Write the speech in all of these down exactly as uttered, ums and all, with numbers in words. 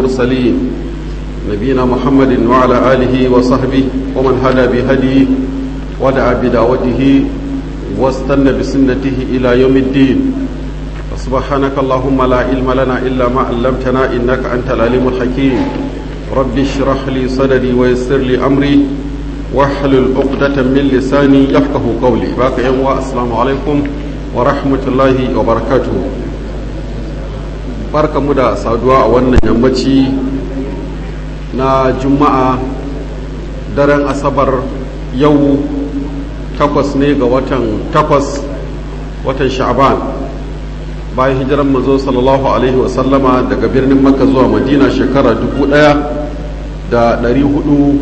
المرسلين نبينا محمد وعلى آله وصحبه ومن هدى بهديه ودعا بدعوته واستنى بسنته إلى يوم الدين. سبحانك اللهم لا علم لنا إلا ما علمتنا إنك أنت العليم الحكيم. رب اشرح لي صدري ويسر لي أمري واحلل عقدة من لساني يفقه قولي. باقي يوم السلام عليكم ورحمة الله وبركاته. barka mu da saduwa a wannan yammaci na juma'a daren asabar yau takwas ne ga watan takwas watan sha'ban bayan hijiran manzo sallallahu alaihi wasallama daga birnin makka zuwa madina shekara dubu daya da dari hudu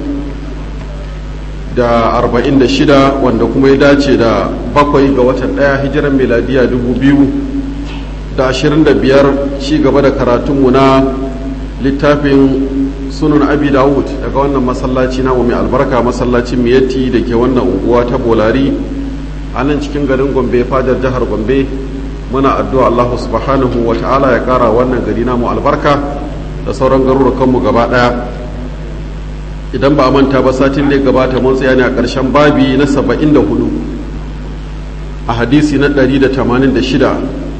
da arba'in da shida wanda kuma ya dace da bakwai ga watan daya hijiran miladiya dubu biyu da ashirin da biyar ci gaba da karatunmu na littafin sunan abi dawud daga wannan masallaci namu mai albarka masallacin miyatti da ke wannan unguwa ta bolari a nan cikin garin gombe fadar jihar gombe. Muna addu'a Allah subhanahu wa ta'ala ya kara wannan gari namu albarka da sauran garurukanmu gaba daya. Idan ba a manta ba satin da ya gabata mun tsaya ne a ƙarshen babi na saba'in da hudu a hadisi na ɗari da tamanin da shida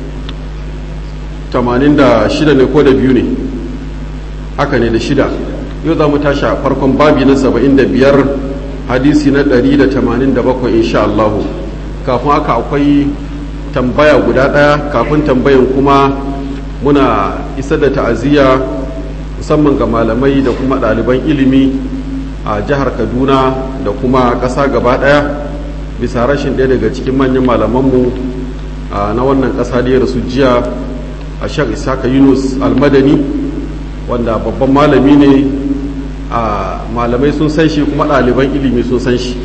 tamanin da shida ne ko da biyu ne haka ne da shida. Yau za mu tashi a farkon babi na saba'in da biyar hadisi na ɗari da tamanin da bakwai insha Allahu. Kafin haka akwai tambaya guda ɗaya, kafin tambayan kuma muna isar da ta'aziyya musamman ga malamai da kuma ɗaliban ilimi a jihar Kaduna da kuma ƙasa gaba ɗaya bisa rashin ɗaya daga cikin manyan malamanmu na wannan ƙasa da ya rasu jiya, a Sheikh Isaka Yunus Almadani, wanda babban malami ne, a malamai sun san shi kuma ɗaliban ilimi sun san shi,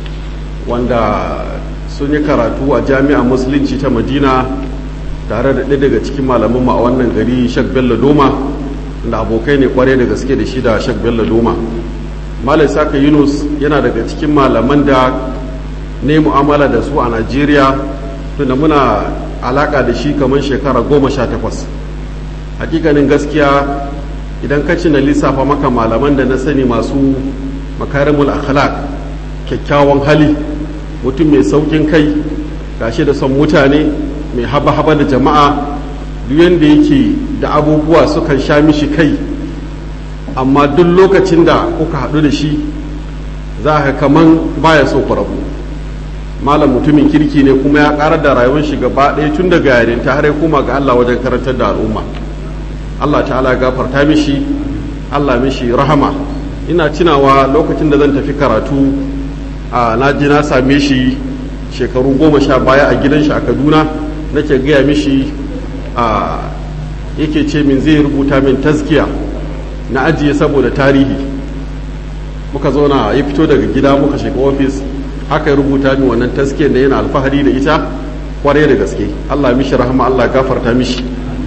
wanda sun yi karatu a jami'ar musulunci ta Madina tare da ɗaya daga cikin malamanmu a wannan gari Sheikh Bello Doma, da abokai ne kware da gaske da shi da Sheikh Bello Doma. Malam Isaka Yunus yana daga cikin malaman da ne mu'amala da su a Najeriya tunda muna alaka da shi kamar shekara goma sha takwas. Hakikanin gaskiya idan ka ci na lissafa maka malaman da na sani masu makarimul akhlaq, kyakkyawan hali, mutum mai saukin kai, gashi da son mutane, mai haba-haba da jama'a, duk yanda yake da abubuwa sukan sha mishi kai, amma duk lokacin da kuka haɗu da shi za ka kaman baya so ku rabu. Malam mutumin kirki ne kuma ya ƙarar da rayuwar shi gaba ɗaya tun daga yarinta har ya koma ga Allah wajen karantar da al'umma. Allah ta'ala gafarta mishi, Allah mishi rahama. Ina tunawa lokacin da zan tafi karatu a na ji na same shi shekaru goma sha baya a gidan shi a Kaduna, nake gaya mishi a yake ce min zai rubuta min taskiya na ajiye saboda tarihi. Muka zauna ya fito daga gida muka shiga ofis, haka ya rubuta min wannan taskiyar da yana alfahari da ita kwarai da gaske. Allah mishi rahama, Allah gafarta mishi.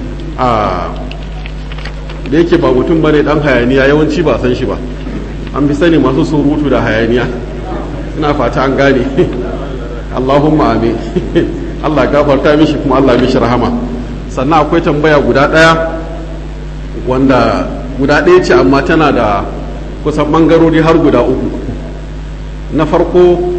a da yake ba mutum bane dan hayaniya, yawanci ba san shi ba, an fi sani masu surutu da hayaniya. Ina fata an gane. Allahumma amin. Allah gafarta mishi kuma Allah mishi rahama. Sannan akwai tambaya guda ɗaya wanda guda ɗaya ce amma tana da kusan ɓangarori har guda uku. Na farko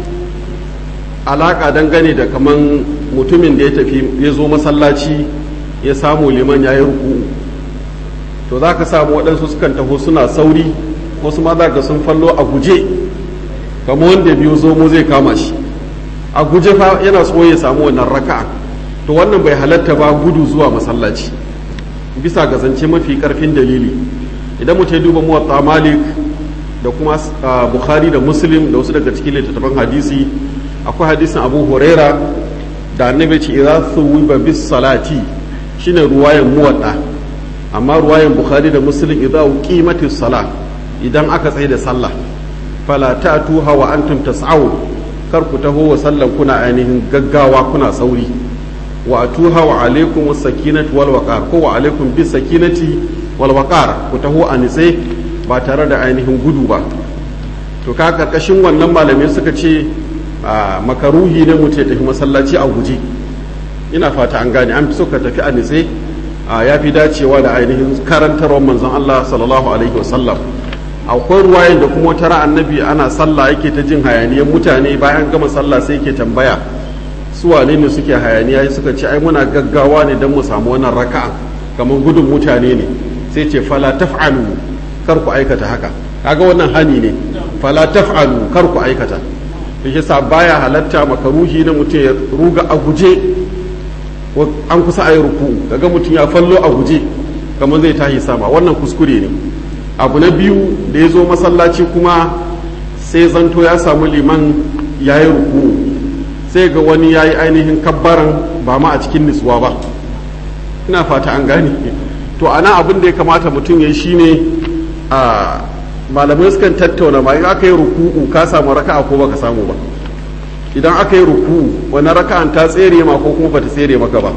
alaƙa dangane da kaman mutumin da ya tafi ya zo masallaci ya samu liman ya yi ruku, to za ka samu waɗansu sukan taho suna sauri, wasu ma za ka sun fallo a guje kamar wanda biyu zomo zai kama shi a guje fa yana so ya samu wannan raka'a. To wannan bai halatta ba gudu zuwa masallaci bisa ga zance mafi karfin dalili. Idan mutum ya duba muwatta Malik da kuma Bukhari da Muslim da wasu daga cikin littattafan hadisi, akwai hadisin Abu Huraira da annabi ce idza thuwiba bis salati, shine ruwayan muwatta, amma ruwayan Bukhari da Muslim idza uqimatis salah, idan aka tsaye da sallah fala ta'tuha wa antum tas'aun, kar ku taho wa sallan kuna ainihin gaggawa kuna sauri. Wa atuha wa alaikum as-sakinatu wal waqar, ko wa alaikum bis sakinati wal waqar, ku taho a nitse ba tare da ainihin gudu ba. To ka karkashin wannan malamai suka ce makaruhi ne mu ce tafi masallaci a guje. Ina fata an gane, an fi so ka tafi a nitse ya fi dacewa da ainihin karantarwar manzon Allah sallallahu alaihi wasallam. Akwai ruwayen da kuma wata annabi ana sallah yake ta jin hayaniyar mutane, bayan gama sallah sai yake tambaya su wane ne suke hayaniya, suka ce ai muna gaggawa ne don mu samu wannan raka'a kamar gudun mutane ne, sai ce fala taf'alu kar ku aikata haka. kaga wannan hani ne, fala taf'alu kar ku aikata. yake sa baya halatta makaruhi na mutum ya ruga a guje, an kusa ayi ruku kaga mutum ya fallo a guje kamar zai tahi sama, wannan kuskure ne. abu na biyu da ya zo masallaci kuma sai zanto ya samu liman ya yi ruku, sai ga wani ya yi ainihin kabbaran ba ma a cikin nisuwa ba, ina fata an gane. to ana abin da ya kamata mutum ya yi shine a malamai sukan tattauna ma in aka yi ruku'u ka samu raka'a ko baka samu ba. idan aka yi ruku'u wani raka'an ta tsere ma ko kuma bata tsere maka ba.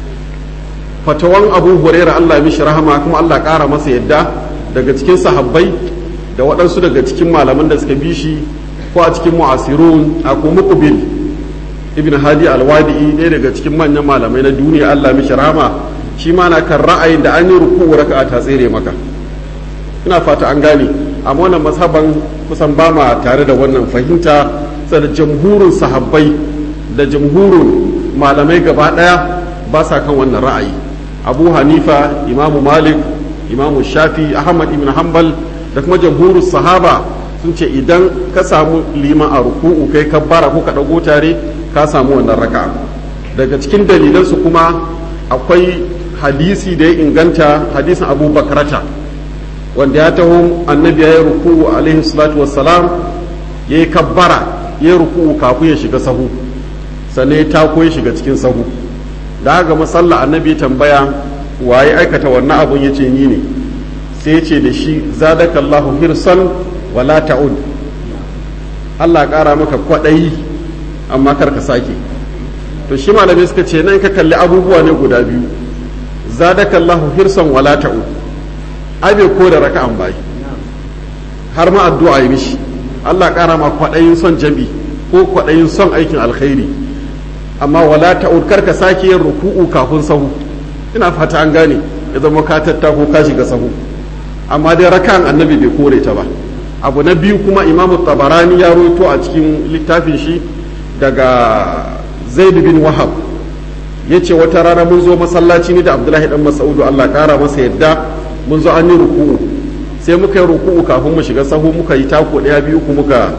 fatawan abu hurairah Allah ya mishi rahama kuma Allah ƙara masa yadda daga cikin sahabbai da waɗansu daga cikin malaman da suka bi shi ko a cikin mu'asirun a kuma muqbil ibn hadi alwadi'i ɗaya daga cikin manyan malamai na duniya Allah mishi rahama, shi ma na kan ra'ayin da an yi ruku'u raka'a ta tsere maka. ina fata an gane, amma wannan mazhaban kusan ba ma tare da wannan fahimta, sai da jamhurin sahabbai da jamhurin malamai gaba ɗaya ba sa kan wannan ra'ayi. abu hanifa, imamu malik, imamu shafi, ahmad ibn hanbal da kuma jamhurin sahaba sun ce idan ka samu liman a ruku'u kai kabbara ko ka dago tare ka samu wannan raka'a. daga cikin dalilansu kuma akwai hadisi da ya inganta, hadisin abu bakrata wanda ya taho annabi ya yi ruku'u alaihi salatu wassalam, ya yi kabbara ya yi ruku'u kafin ya shiga sahu, sannan ya tako ya shiga cikin sahu. da haka masalla annabi ya tambaya waye aikata wannan abun, ya ce ni ne. sai ya ce da shi zadakallahu hirsan wala ta'ud, Allah ƙara maka kwaɗayi amma kar ka sake. to shi malamai suka ce nan ka kalli abubuwa ne guda biyu, zadakallahu hirsan wala ta'ud, abe ko da raka'an bai har ma addu'a yi mishi Allah ƙara ma kwaɗayin son jami ko kwaɗayin son aikin alkhairi, amma wala ta'ud kar ka sake yin ruku'u kafin sahu. ina fata an gane, ya zama ka tattako ka shiga sahu, amma dai raka'an annabi bai kore ta ba. abu na biyu kuma imamu tabarani ya roto a cikin littafin shi daga zaid bin wahab, ya ce wata rana mun zo masallaci ni da abdullahi dan mas'udu Allah kara masa yadda, mun zo an yi ruku'u, sai muka yi ruku'u kafin mu shiga sahu, muka yi tako ɗaya biyu ku muka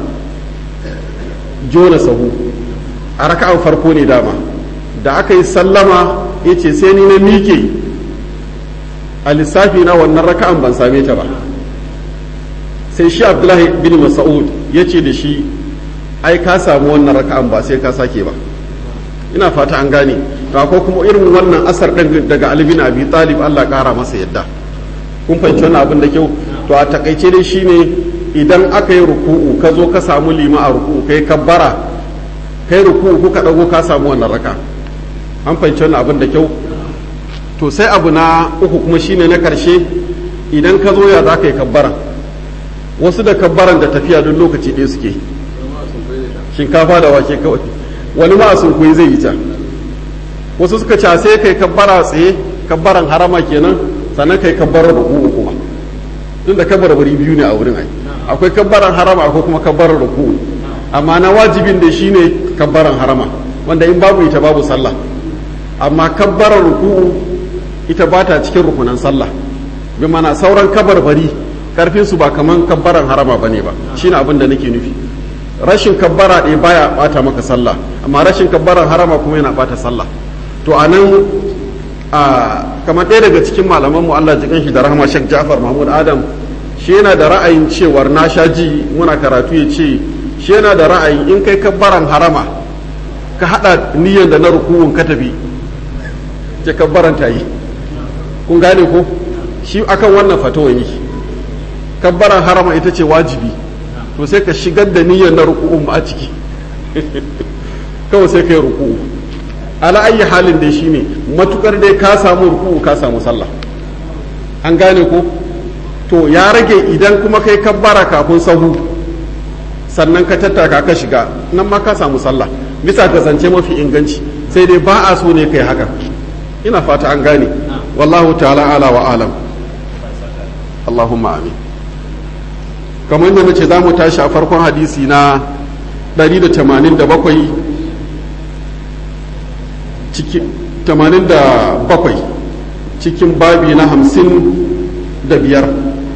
jona sahu a raka'an farko ne dama. da aka yi sallama ya ce sai ni na miƙe a lissafi na wannan raka'an ban same ta ba. sai shi abdullahi bin mas'ud ya ce da shi ai ka samu wannan raka'an ba sai ka sake ba. ina fata an gane. to akwai kuma irin wannan asar ɗin daga Ali bin Abi Talib Allah ƙara masa yadda. kun fahimci wannan abin da kyau. to a takaice dai shine idan aka yi ruku'u ka zo ka samu lima a ruku'u kai kabbara kai ruku'u kuka dago ka samu wannan raka. an fahimci wannan abin da kyau. to sai abu na uku kuma shine na karshe, idan ka zo ya za ka yi kabbara. wasu da kabbaran da tafiya duk lokaci ɗaya suke, shinkafa da wake kawai, wani ma a sunkuyi zai yi ta. wasu suka ce sai kai kabbara tsaye, kabbaran harama kenan, sannan kai kabbarar ruku'u kuma, tun da kabbar bari biyu ne a wurin ai, akwai kabbaran harama akwai kuma kabbarar ruku'u, amma na wajibin da shine kabbaran harama wanda in babu ita babu sallah, amma kabbarar ruku'u ita ba ta cikin rukunan sallah. bi mana sauran kabbar bari karfin su ba kaman kabbaran harama bane ba, shine abin da nake nufi. rashin kabbara ɗaya baya bata maka sallah, amma rashin kabbaran harama kuma yana bata sallah. to anan a kamar ɗaya daga cikin malamanmu Allah jikan shi da rahama Sheikh Ja'far Mahmud Adam, shi yana da ra'ayin cewar na sha ji muna karatu ya ce shi yana da ra'ayin in kai kabbaran harama ka haɗa niyyar da na ruku'un ka tafi ke kabbaran ta yi. kun gane ko shi akan wannan fatawa yi kabbaran harama ita ce wajibi, to sai ka shigar da niyyar na ruku'un ba a ciki kawai sai ka yi ruku'u. ala ayi halin dai shine matukar dai ka samu ruku'u ka samu sallah. an gane ko to ya rage idan kuma kai kabbara kafin sahu sannan ka tattaka ka shiga, nan ma ka samu sallah bisa ga zance mafi inganci, sai dai ba a so ne kai haka. ina fata an gane. wallahu ta'ala ala wa alam. Allahumma amin. Kamar yadda nace za mu tashi a farkon hadisi na ɗari da tamanin da bakwai cikin tamanin da bakwai cikin babi na hamsin da biyar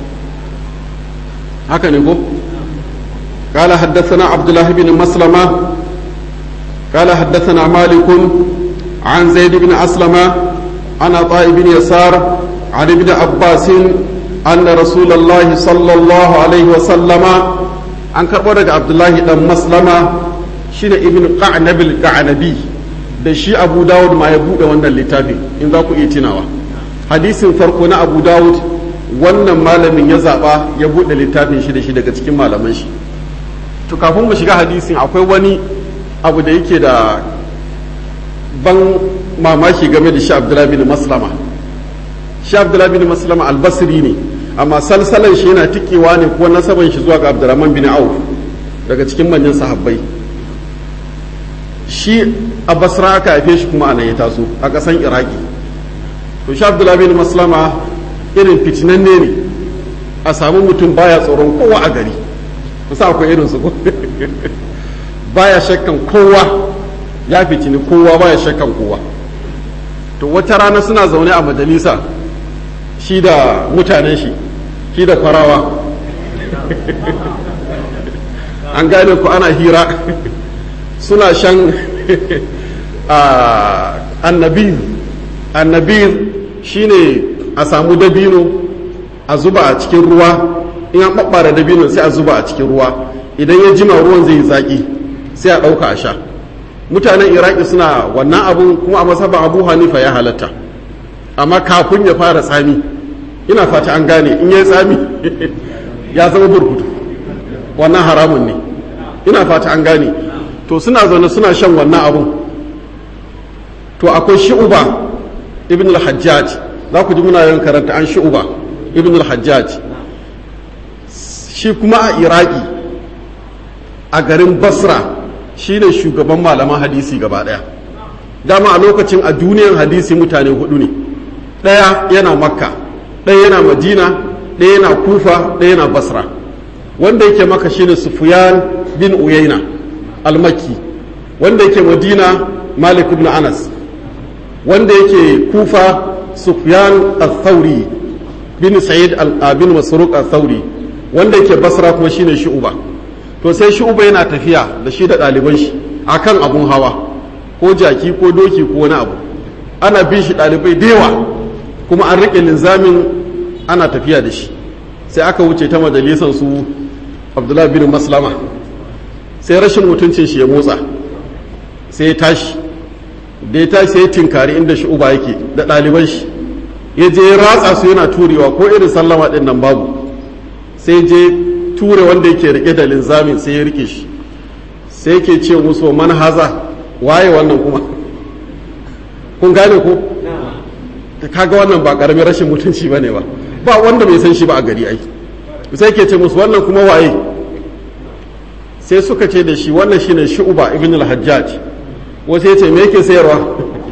haka ne ko? قال حدثنا عبد الله بن مسلمة قال حدثنا مالك عن زيد بن أسلم عن عطاء بن يسار عن ابن عباس أن رسول الله صلى الله عليه وسلم عن كبرك عبد الله بن مسلمة شين ابن قعنب القعنبي da shi Abu Dawud ma ya bude wannan littafi in za ku iya tunawa hadisin farko na Abu Dawud wannan malamin ya zaba ya bude littafin shi da shi daga cikin malaman shi to kafin mu shiga hadisin akwai wani abu da yake da ban mamaki game da shi Abdullah bin Maslama shi Abdullah bin Maslama al-Basri ne amma salsalan shi yana tikewa ne ko nasaban shi zuwa ga Abdurrahman bin Auf daga cikin manyan sahabbai shi a Basra aka haife shi kuma anan ya taso a ƙasan Iraki to shi Abdullah bin Maslama irin fitinanne ne a samu mutum baya tsoron kowa a gari kusa akwai irin su baya shakkan kowa ya fitini kowa baya shakkan kowa to wata rana suna zaune a majalisa shi da mutanen shi shi da kwarawa an gane ku ana hira suna shan annabir annabir shine a samu dabino a zuba a cikin ruwa in an ɓaɓɓara dabino sai a zuba a cikin ruwa idan ya jima ruwan zai yi zaƙi sai a ɗauka a sha mutanen iraki suna wannan abun kuma a masaban abu hanifa ya halatta amma kafin ya fara tsami ina fata an gane in ya yi tsami ya zama burkutu wannan haramun ne ina fata an gane to suna zaune suna shan wannan abun to akwai shi'uba ibn al-hajjaj za ku ji muna yin karanta an shi'uba ibn al-hajjaj shi kuma a iraki a garin basra shi ne shugaban malaman hadisi gaba daya dama a lokacin a duniyar hadisi mutane hudu ne daya yana makka daya yana madina daya yana kufa daya yana basra wanda yake maka shine sufyan bin uyaina al-makki wanda yake madina malik ibn anas wanda yake kufa sufyan al-thawri bin sa'id al-bin masruq al-thawri wanda yake basra kuma shine shu'uba to sai shu'uba yana tafiya da shi da ɗaliban shi akan abun hawa ko jaki ko doki ko wani abu ana bin shi ɗalibai da yawa kuma an riƙe linzamin ana tafiya da shi sai aka wuce ta majalisar su abdullahi bin maslama sai rashin mutuncin shi ya motsa sai ya tashi da ya tashi sai ya tinkari inda shu'uba yake da ɗaliban shi ya je ya ratsa su yana turewa ko irin sallama ɗin nan babu sai je ture wanda yake rike da linzamin sai ya rike shi sai yake ce musu man haza waye wannan kuma kun gane ko ta kaga wannan ba karamin rashin mutunci bane ba ba wanda bai san shi ba a gari ai sai yake ce musu wannan kuma waye sai suka ce da shi wannan shine Shu'ba ibn al-Hajjaj wasu yace me yake sayarwa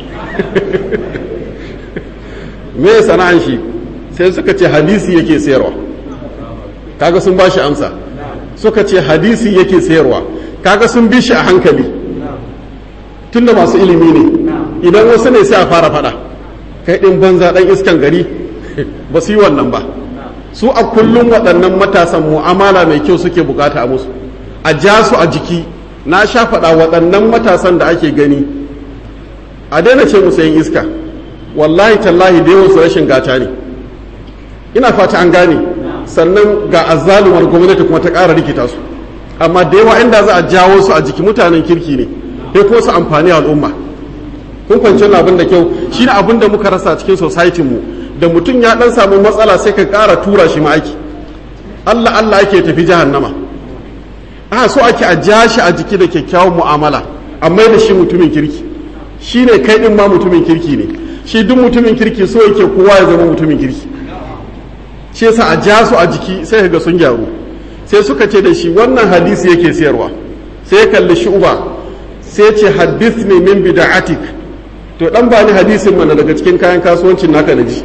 me sana'an shi sai suka ce hadisi yake sayarwa kaga sun ba shi amsa suka ce hadisi yake sayarwa kaga sun bi shi a hankali tunda masu ilimi ne idan wasu ne sai a fara fada kai din banza dan iskan gari ba su yi wannan ba su a kullum waɗannan matasan mu'amala mai kyau suke bukata a musu a ja su a jiki na sha faɗa waɗannan matasan da ake gani a daina ce musu yin iska wallahi tallahi da yawan su rashin gata ne ina fata an gane sannan ga azzalumar gwamnati kuma ta ƙara rikita su amma da yawa inda za a jawo su a jiki mutanen kirki ne sai ko su amfani al'umma kun kwanci abin da kyau shine abin da muka rasa cikin society mu da mutum ya dan samu matsala sai ka ƙara tura shi ma aiki Allah Allah ake tafi jahannama a so ake a ja shi a jiki da kyakkyawan mu'amala amma da shi mutumin kirki shine kai din ma mutumin kirki ne shi duk mutumin kirki so yake kowa ya zama mutumin kirki shi yasa a ja su a jiki sai ga sun gyaru sai suka ce da shi wannan hadisi yake sayarwa sai ya kalli Shu'ba sai ce hadithni min bid'atik to dan ba ni hadisin mana daga cikin kayan kasuwancin naka na ji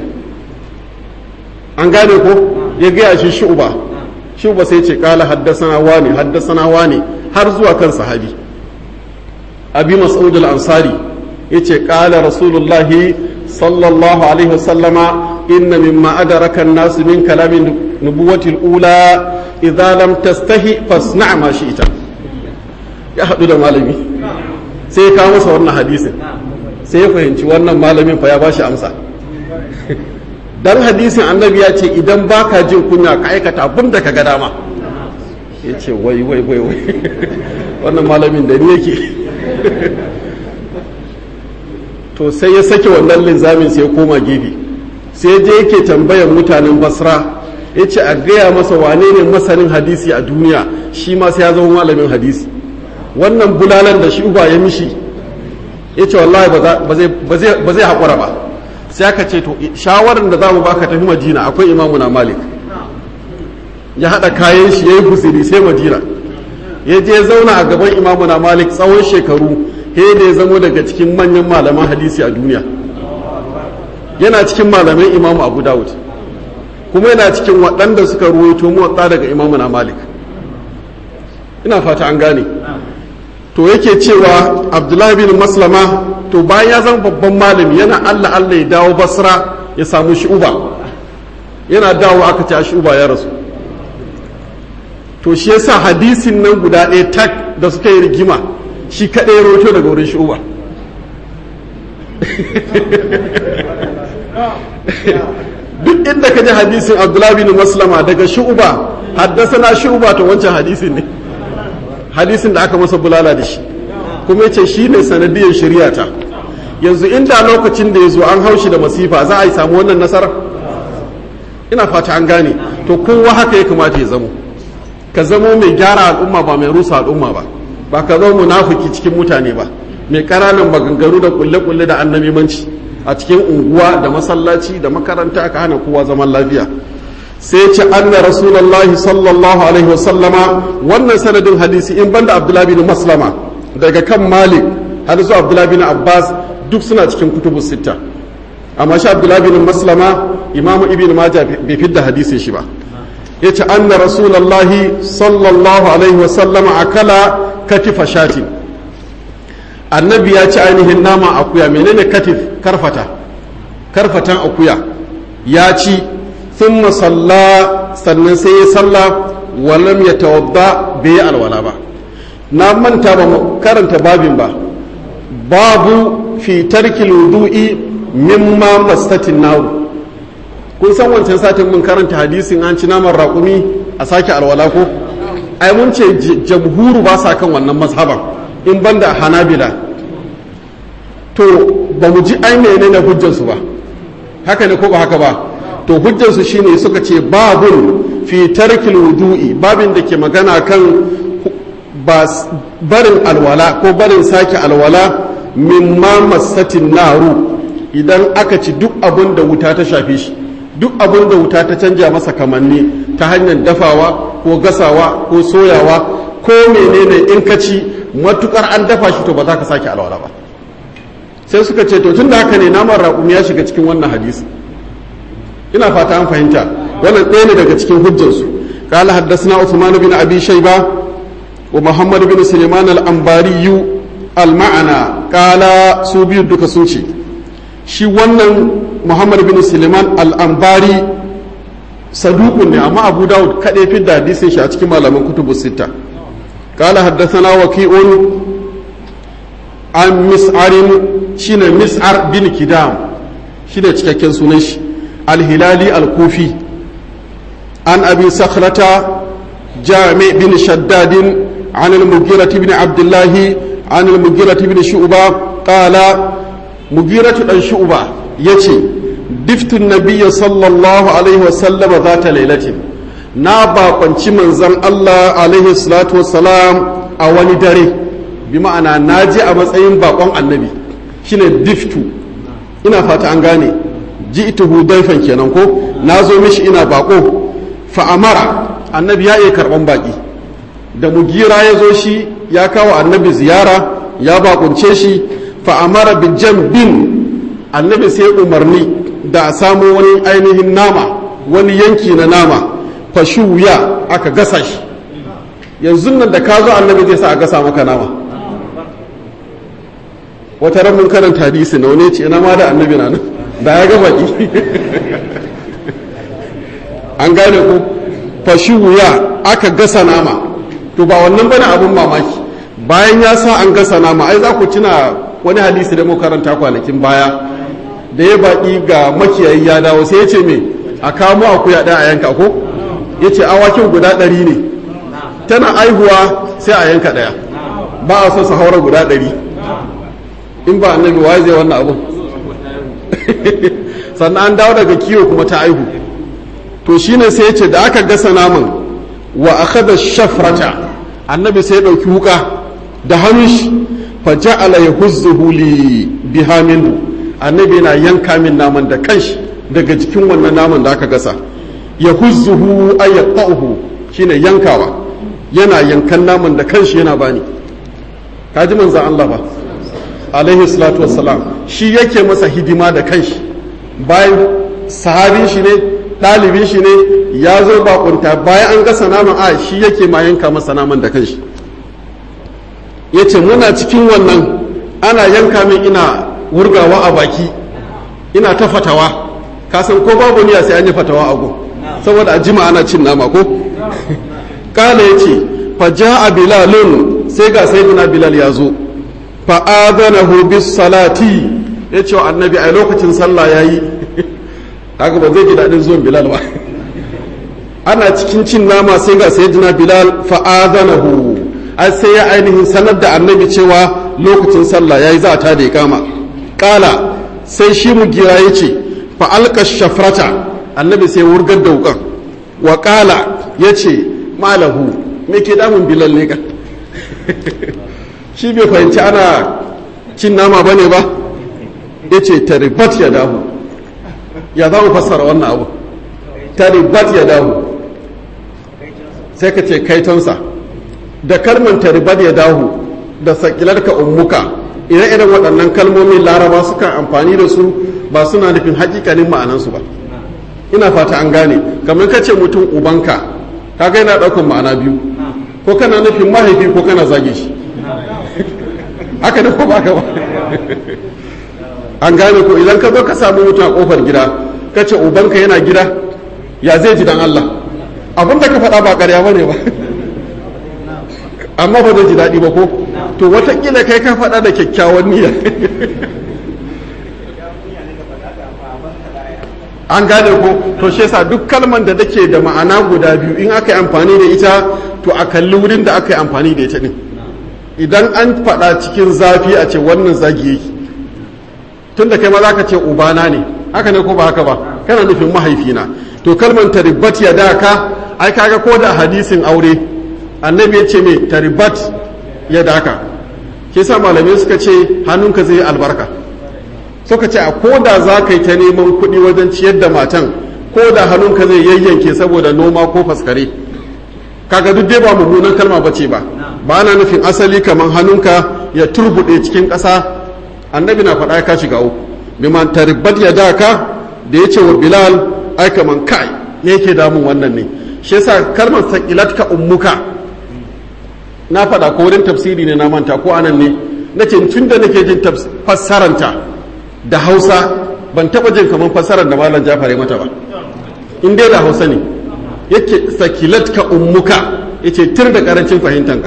an gane ko ya gaya shi shu'ba shu'ba sai ce kala haddasana wani haddasana wani har zuwa kan sahabi abi mas'ud al-ansari yace kala rasulullahi sallallahu alaihi wasallama inna mimma adraka an-nas min kalamin nubuwati al-ula idza lam tastahi fasna' ma shi'ta ya hadu da malami sai ya kawo masa wannan hadisin sai ya fahimci wannan malamin fa ya bashi amsa dan hadisin annabi ya ce idan baka jin kunya ka aikata abin da ka ga dama ya ce wai wai wai wai wannan malamin da ni yake to sai ya sake wannan linzamin sai ya koma gefe sai je yake tambayar mutanen basra ya ce a gaya masa wane ne masanin hadisi a duniya shi ma sai ya zama malamin hadisi wannan bulalan da shi uba ya mishi ya ce wallahi ba zai haƙura ba sai aka ce to shawarar da za mu baka tafi madina akwai imamuna malik ya haɗa kayan shi ya yi guziri sai madina ya je zauna a gaban imamuna malik tsawon shekaru he da ya zamo daga cikin manyan malaman hadisi a duniya yana cikin malaman imamu abu dawud kuma yana cikin waɗanda suka ruwaito muwatta daga imamuna malik ina fata an gane to yake cewa abdullahi bin maslama to bayan ya zama babban malami yana allah allah ya dawo basra ya samu shu'ba yana dawo aka ce shu'ba ya rasu to shi yasa hadisin nan guda ɗaya tak da suka yi rigima shi kaɗai ya roto daga wurin shu'ba duk inda ka ji hadisin abdullahi bin maslama daga shu'ba haddasa shu'ba to wancan hadisin ne hadisin da aka masa bulala da shi kuma yace shi ne sanadiyar shari'ata yanzu inda lokacin da ya zo an haushi da masifa za a yi samu wannan nasara ina fata an gane to kowa haka ya kamata ya zamo ka zamo mai gyara al'umma ba mai rusa al'umma ba ba ka zama munafiki cikin mutane ba mai ƙananan maganganu da kulle-kulle da annabimanci a cikin unguwa da masallaci da makaranta aka hana kowa zaman lafiya sai ce anna rasulullahi sallallahu alaihi wasallama wannan sanadin hadisi in banda abdullahi bin maslama daga kan malik har zuwa abdullahi bin abbas duk suna cikin kutubus sitta amma shi abdullahi bin maslama imamu ibn majah bai fidda hadisin shi ba yace anna rasulullahi sallallahu alaihi wasallama akala katifa shatin annabi ya ci ainihin nama akuya menene katif karfata karfatan akuya ya ci ثم صلى sannan sai ya salla walam ya tawadda bai yi alwala ba na manta ba karanta babin ba babu fi tarkil wudu'i mimma mastatin naru kun san wancan satin mun karanta hadisin an ci naman raƙumi a sake alwala ko ai mun ce jamhuru ba sa kan wannan mazhaban in banda hanabila to ba mu ji ai menene hujjansu ba haka ne ko ba haka ba to hujjarsu shine suka ce babun fi tarkil wudu'i babin da ke magana kan barin alwala ko barin sake alwala mimma massatin naru idan aka ci duk abin da wuta ta shafe shi duk abin da wuta ta canja masa kamanni ta hanyar dafawa ko gasawa ko soyawa ko menene in ka ci matukar an dafa shi to ba za ka sake alwala ba sai suka ce to tun da haka ne naman raƙumi ya shiga cikin wannan hadisi ina fata an fahimta wannan ɗaya ne daga cikin hujjarsu qala haddathana Uthman bin Abi Shayba wa Muhammad bin Sulaiman al-Anbari al-ma'ana qala su biyu duka sun ce shi wannan Muhammad bin Sulaiman al-Anbari saduqun ne amma Abu Dawud kadai fi da hadisin shi a cikin malaman kutubus sita qala haddathana Waqi'un an Mis'ar shine Mis'ar bin Kidam shine cikakken sunan shi الهلالي الكوفي عن أبي صخرة جامع بن شداد عن المغيرة بن عبد الله عن المغيرة بن شعبة قال مغيرة بن شعبة يتي دفت النبي صلى الله عليه وسلم ذات ليلة نابا قنشي منزل الله عليه الصلاة والسلام أولي داري بمعنى ناجي أمسأين باقوان النبي شنو دفت إنا فاتا أنغاني ji'tuhu daifan kenan ko nazo mishi ina bako fa amara annabi ya yi karban baki da mugira ya zo shi ya kawo annabi ziyara ya bakunce shi fa amara bi jambin annabi sai umarni da a samu wani ainihin nama wani yanki na nama fashuya aka gasa shi yanzu nan da ka zo annabi zai sa a gasa maka nama wata ran mun karanta hadisi na wani ce ina ma da annabi na nan da ya ga baki an gane ko fashuya aka gasa nama to ba wannan bane abun mamaki bayan ya sa an gasa nama ai za ku tuna wani hadisi da mu karanta kwanakin baya da ya baki ga makiyayi ya dawo sai ya ce me a kamo akuya ɗaya a yanka ko ya ce awakin guda ɗari ne tana aihuwa sai a yanka ɗaya ba a so su haura guda ɗari in ba annabi wa zai wannan abu sannan an dawo daga kiwo kuma ta aihu to shine sai ya ce da aka gasa naman wa akhadha shafrata annabi sai ya dauki wuka da hannun shi fa ja'ala yahuzzuhu li biha minhu annabi yana yanka min naman da kanshi daga jikin wannan naman da aka gasa yahuzzuhu ay yaqtahu shine yankawa yana yankan naman da kanshi yana bani kaji manzon Allah ba alaihi salatu wassalam shi yake masa hidima da kanshi bayan sahabin shi ne ɗalibin shi ne ya zo bakunta bayan an gasa naman a shi yake ma yanka masa naman da kanshi ya ce muna cikin wannan ana yanka min ina wurgawa a baki ina ta fatawa kasan ko babu niyya sai an yi fatawa a gun saboda a jima ana cin nama ko kala ya ce fa ja'a bilalun sai ga sayyidina bilal ya zo fa adanahu bis salati ya ce wa annabi a lokacin sallah yayi haka ba zai ji daɗin zuwan bilal ba ana cikin cin nama sai ga sayyidina bilal fa adanahu ai sai ya ainihin sanar da annabi cewa lokacin sallah yayi za ta da kama kala sai shi mugira yace fa alqa shafrata annabi sai wurgar da wukan wa kala yace malahu me ke damun bilal ne ka shi bai fahimci ana cin nama bane ba yace taribat ya dahu ya za mu fassara wannan abu taribat ya dahu sai ka ce kaitonsa da kalmar taribat ya dahu da sakilarka ummuka ire-iren waɗannan kalmomin laraba suka amfani da su ba suna nufin hakikanin ma'anansu ba ina fata an gane kamar ka ce mutum ubanka kaga yana ɗaukar ma'ana biyu ko kana nufin mahaifi ko kana zage shi haka da ko ba ka ba an gane ko idan ka zo ka samu mutum a kofar gida ka ce ubanka yana gida ya zai ji dan Allah abin da ka faɗa ba ƙarya ba ne ba amma ba zai ji daɗi ba ko to watakila kai ka faɗa da kyakkyawan niyya an gane ko to shi yasa duk kalman da take da ma'ana guda biyu in aka yi amfani da ita to a kalli wurin da aka yi amfani da ita din idan an faɗa cikin zafi a ce wannan zagi yake tun da kai ma za ka ce ubana ne haka ne ko ba haka ba kana nufin mahaifina to kalmar taribat ya daka ai kaga ko da hadisin aure annabi ya ce me taribat ya daka shi sa malamai suka ce hannunka zai yi albarka suka ce a ko da za ka yi ta neman kuɗi wajen ciyar da matan ko da hannunka zai yayyanke saboda noma ko faskare kaga duk dai ba mummunan kalma bace ba ba na nufin asali kamar hannunka ya turbuɗe cikin ƙasa annabi na faɗa ka shiga uku biman taribbat ya daka da ya ce wa bilal ai kaman kai ne yake damun wannan ne shi yasa kalmar saqilat ka ummuka na faɗa ko wurin tafsiri ne na manta ko anan ne nace tun da nake jin fassaranta da Hausa ban taba jin kaman fassarar da malam Jafar ya mata ba in dai da Hausa ne yake saqilat ka ummuka yace tir da karancin fahimtanka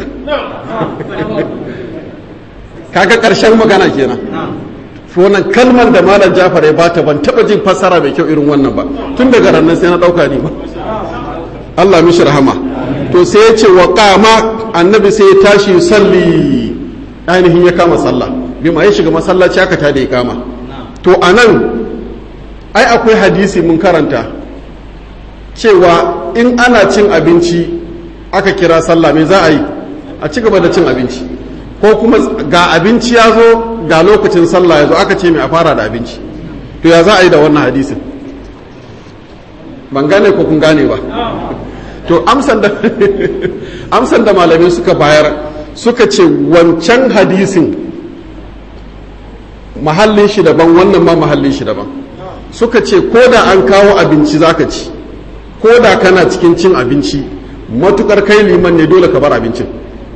kaga karshen magana kenan wannan kalmar da malam Jafar ya bata ban taba jin fassara mai kyau irin wannan ba tun daga ranar sai na dauka ni ba Allah mishi rahama to sai ya ce wa qama annabi sai ya tashi salli ainihin ya kama sallah bima ya shiga masallaci aka tada ya kama to anan ai akwai hadisi mun karanta cewa in ana cin abinci aka kira sallah me za a yi a ci gaba da cin abinci ko kuma ga abinci ya zo ga lokacin sallah ya zo aka ce mai a fara da abinci to ya za a yi da wannan hadisin ban gane ko kun gane ba to amsan da amsan da malamai suka bayar suka ce wancan hadisin mahallin shi daban wannan ma mahallin shi daban. Suka ce ko da an kawo abinci zaka ci, ko da kana cikin cin abinci, matukar kai liman ne dole ka bar abincin.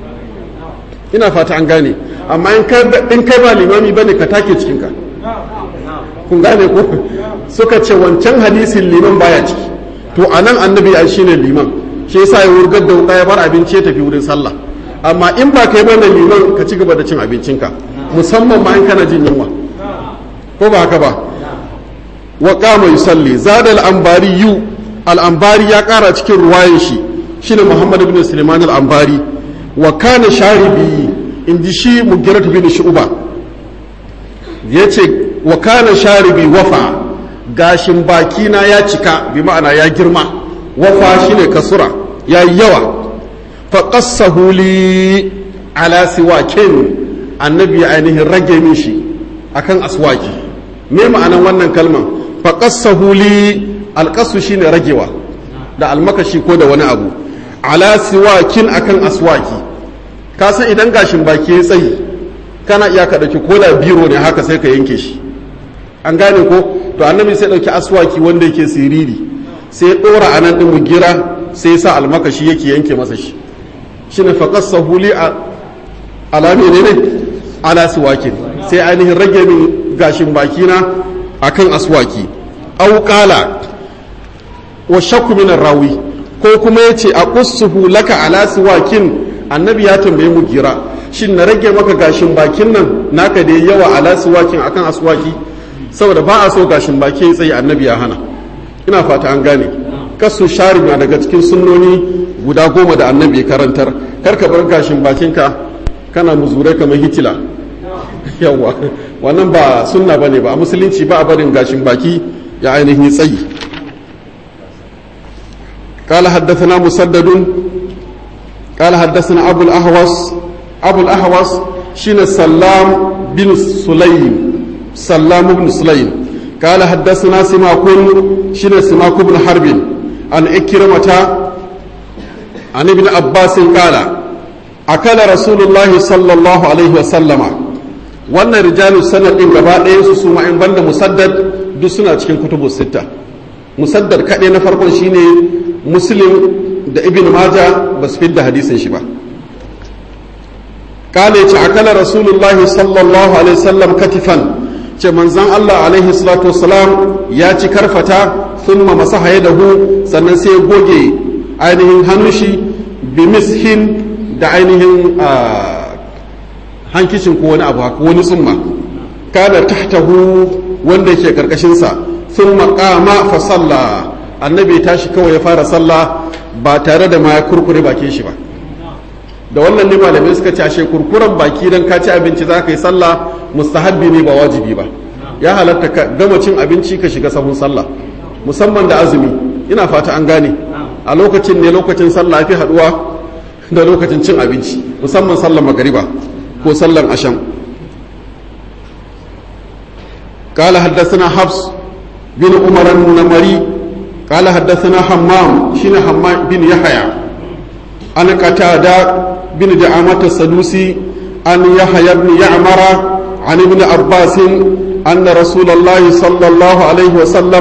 Ina fata an gane, amma in kai ba limami bane ka take cikinka. Kun gane ko? Suka ce wancan hadisin liman baya ciki, to anan annabi ai shine liman, shi yasa ya wurgar da wuka ya bar abinci ya tafi wurin sallah. Amma in ba kai bane liman ka ci gaba da cin abincinka, musamman ma in kana jin yunwa, ko ba haka ba. Wa qama yusalli zada al-anbari yu al-anbari ya kara cikin ruwayan shi shine Muhammad ibn Sulaiman al-Anbari. Wa kana sharibi inji shi Mughirah bin Shu'ba yace wa kana sharibi wafa, gashin baki na ya cika, bi ma'ana ya girma. Wafa shine kasura, ya yawa. Fa qassahu li ala siwakin, annabi ya ainihin rage min shi akan aswaki. Me ma'anan wannan kalman? Fa qassahu li, alqasu shine ragewa da almakashi ko da wani abu, ala siwakin akan aswaki. Ka san idan gashin baki ya tsayi kana iya ka dauki ko da biro ne haka sai ka yanke shi, an gane ko? To annabi sai dauki aswaki wanda yake siriri sai ya dora anan din Mughira, sai ya sa almakashi yake yanke masa shi. Shine faqassahu li ala menene ala siwakin, sai ainihin rage min gashin baki na akan aswaki. Aw qala wa shakku min rawi, ko kuma yace aqussuhu laka ala siwakin, annabi ya tambaye Mughira shin na rage maka gashin bakin nan naka da yawa ala siwakin akan aswaki, saboda ba a so gashin baki ya tsaye, annabi ya hana. Ina fata an gane. Kasu sharib na daga cikin sunnoni guda goma da annabi ya karantar. Kar ka bar gashin bakinka kana muzurai kamar hitila yawa, wannan ba sunna bane ba, a musulunci ba a barin gashin baki ya ainihin tsayi. قال حدثنا مسدد قال حدثنا أبو الأهوص أبو الأهوص شين سلام بن سليم سلام بن سليم قال حدثنا سماك شين سماك بن حرب عن إكرمة عن ابن عباس قال أكل رسول الله صلى الله عليه وسلم وأن رجال السنة إن قبائل يسوسوا ما إن بند مسدد دسنا cikin kutubu sita. Musaddad kaɗai na farkon shine Muslim da Ibn Majah ba su fidda hadisin shi ba. Kale ce akala Rasulullahi sallallahu alaihi wasallam katifan, ce manzon Allah alaihi salatu wassalam ya ci karfata, thumma masaha yadahu, sannan sai ya goge ainihin hannun shi bi mishin da ainihin hankicin ko wani abu haka, wani tsumma. Kana tahtahu wanda yake karkashin sa, thumma qama fa salla, annabi tashi kawai ya fara sallah ba tare da ma ya kurkure bakin shi ba. Da wannan ne malamai suka ce ashe kurkuren baki dan ka ci abinci za ka yi sallah mustahabbi ne ba wajibi ba. Ya halatta ka gama cin abinci ka shiga sahun sallah, musamman da azumi. Ina fata an gane, a lokacin ne lokacin sallah fi haduwa da lokacin cin abinci, musamman sallar magariba ko sallar asham. قال حدثنا حفص بن عمر النمري قال حدثنا حمام شين حمام بن يحيى عن قتادة بن دعامة السدوسي عن يحيى بن يعمر عن ابن عباس أن رسول الله صلى الله عليه وسلم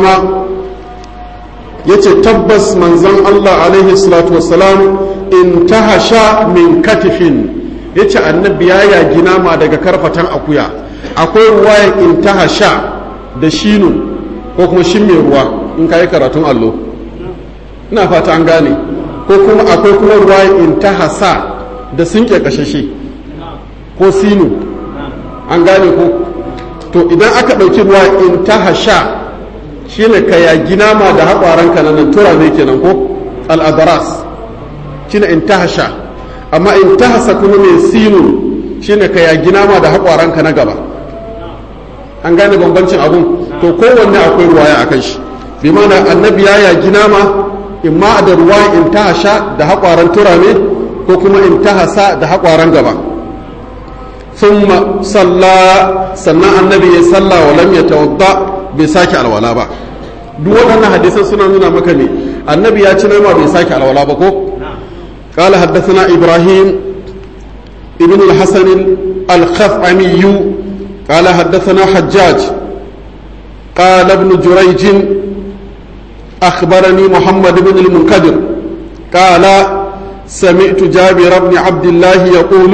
yace tabbas manzon Allah alaihi salatu wassalam intahasha min katifin, yace annabi ya yagi nama daga karfatan akuya. Akwai ruwayan intahasha da shinu ko kuma shin mai ruwa in ka yi karatun allo, ina fata an gane, ko kuma akwai kuma ruwayan intahasa da sinke kashashe ko sinu, an gane ko. To idan aka ɗauki ruwa intahasha shine ka yagi nama da haƙwaranka na nan tura ne kenan ko al'adaras shine intahasha, amma intahasa kuma mai sinu shine ka yagi nama da haƙwaranka na gaba. An gane bambancin abun, to kowanne akwai ruwaya akan shi, bi mana annabi ya yagi nama imma da ruwa intahasha da haƙwaran turame ko kuma intahasa da haƙwaran gaba. Thumma salla, sannan annabi ya salla wa lam yatawadda, bai sake alwala ba. Duk waɗannan hadisan suna nuna maka ne annabi ya ci nama bai sake alwala ba ko. Qala haddathana Ibrahim ibn al-Hasan al-Khaf'ami قال حدثنا حجاج قال ابن جريج أخبرني محمد بن المنكدر قال سمعت جابر بن عبد الله يقول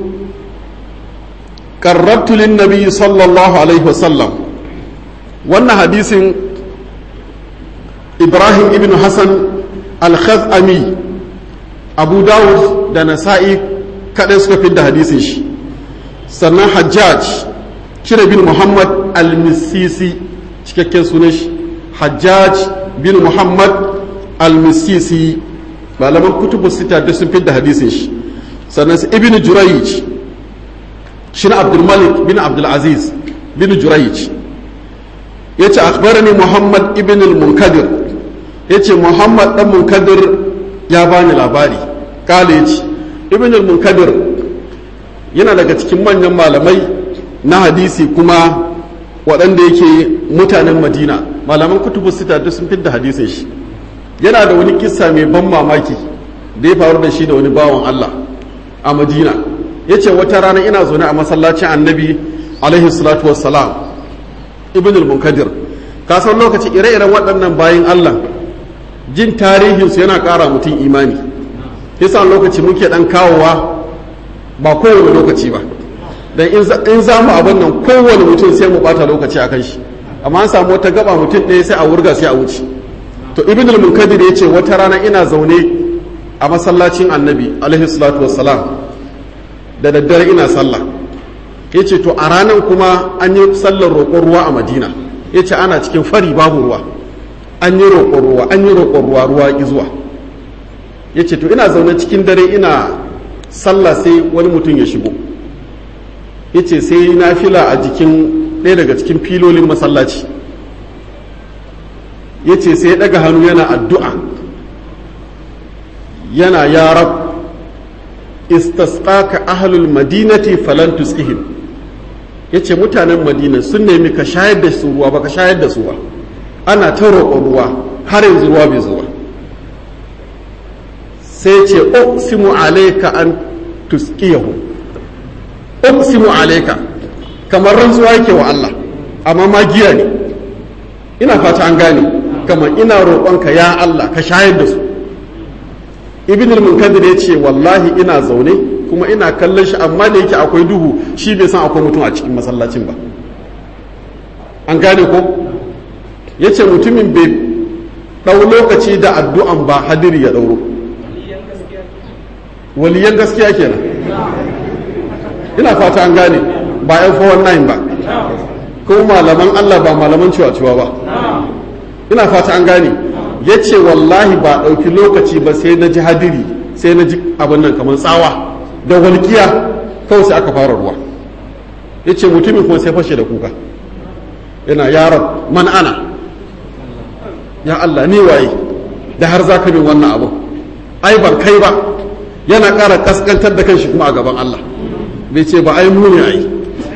قربت للنبي صلى الله عليه وسلم وأن حديث إبراهيم ابن حسن الخزأمي أبو داود da nasa'i kaɗai suka fi da hadisin shi sannan hajjaj kira bin muhammad al-misisi cikakken sunan shi hajjaj bin muhammad al-misisi malaman kutubu sita da sun fi da hadisin shi sannan su ibn jurayj shi na abdulmalik bin abdulaziz bin jurayj ya ce akhbarani muhammad ibn al-munkadir ya ce muhammad dan munkadir ya bani labari kale ce ibn al-munkadir yana daga cikin manyan malamai na hadisi kuma waɗanda yake mutanen madina malaman kutubu sita duk sun fidda hadisin shi yana da wani kissa mai ban mamaki da ya faru da shi da wani bawan Allah a madina ya ce wata rana ina zaune a masallacin annabi alaihi salatu wassalam ibn al-munkadir ka san lokaci ire-iren waɗannan bayin Allah jin tarihinsu yana ƙara mutum imani yasa lokaci muke dan kawowa ba kowane lokaci ba dan in za mu abin nan kowane mutum sai mu bata lokaci akan shi amma an samu wata gaba mutum ɗaya sai a wurga sai a wuce to ibn al-munkadir ya ce wata rana ina zaune a masallacin annabi alaihi salatu wassalam da daddare ina sallah ya ce to a ranar kuma an yi sallar roƙon ruwa a madina ya ce ana cikin fari babu ruwa an yi roƙon ruwa an yi roƙon ruwa ruwa ƙi zuwa ya ce to ina zaune cikin dare ina sallah sai wani mutum ya shigo ya ce sai na fila a jikin ɗaya daga cikin filolin masallaci ya ce sai ya ɗaga hannu yana addu'a yana ya rab istasqaka ahlul madinati falan tusqihim ya ce mutanen madina sun nemi ka shayar da su ruwa ba ka shayar da su ba ana ta roƙon ruwa har yanzu ruwa bai zuwa sai ce uqsimu alayka an tusqiyahu uqsimu alayka kamar rantsuwa yake wa Allah amma magiya ne ina fata an gane kamar ina roƙonka ya Allah ka shayar da su ibn al-munkadir ya ce wallahi ina zaune kuma ina kallon shi amma da yake akwai duhu shi bai san akwai mutum a cikin masallacin ba an gane ko ya ce mutumin bai ɗau lokaci da addu'an ba hadiri ya ɗauro waliyan gaskiya kenan ina fata an gane ba yan four one nine ba kuma malaman Allah ba malaman ciwa-ciwa ba ina fata an gane ya ce wallahi ba ɗauki lokaci ba sai na ji hadiri sai na ji abin nan kamar tsawa da walƙiya kawai sai aka fara ruwa ya ce mutumin kuma sai fashe da kuka yana yaron man ana ya Allah ni waye da har za ka min wannan abu ai ban kai ba yana ƙara ƙasƙantar da kanshi kuma a gaban Allah bai ce ba ai muni ai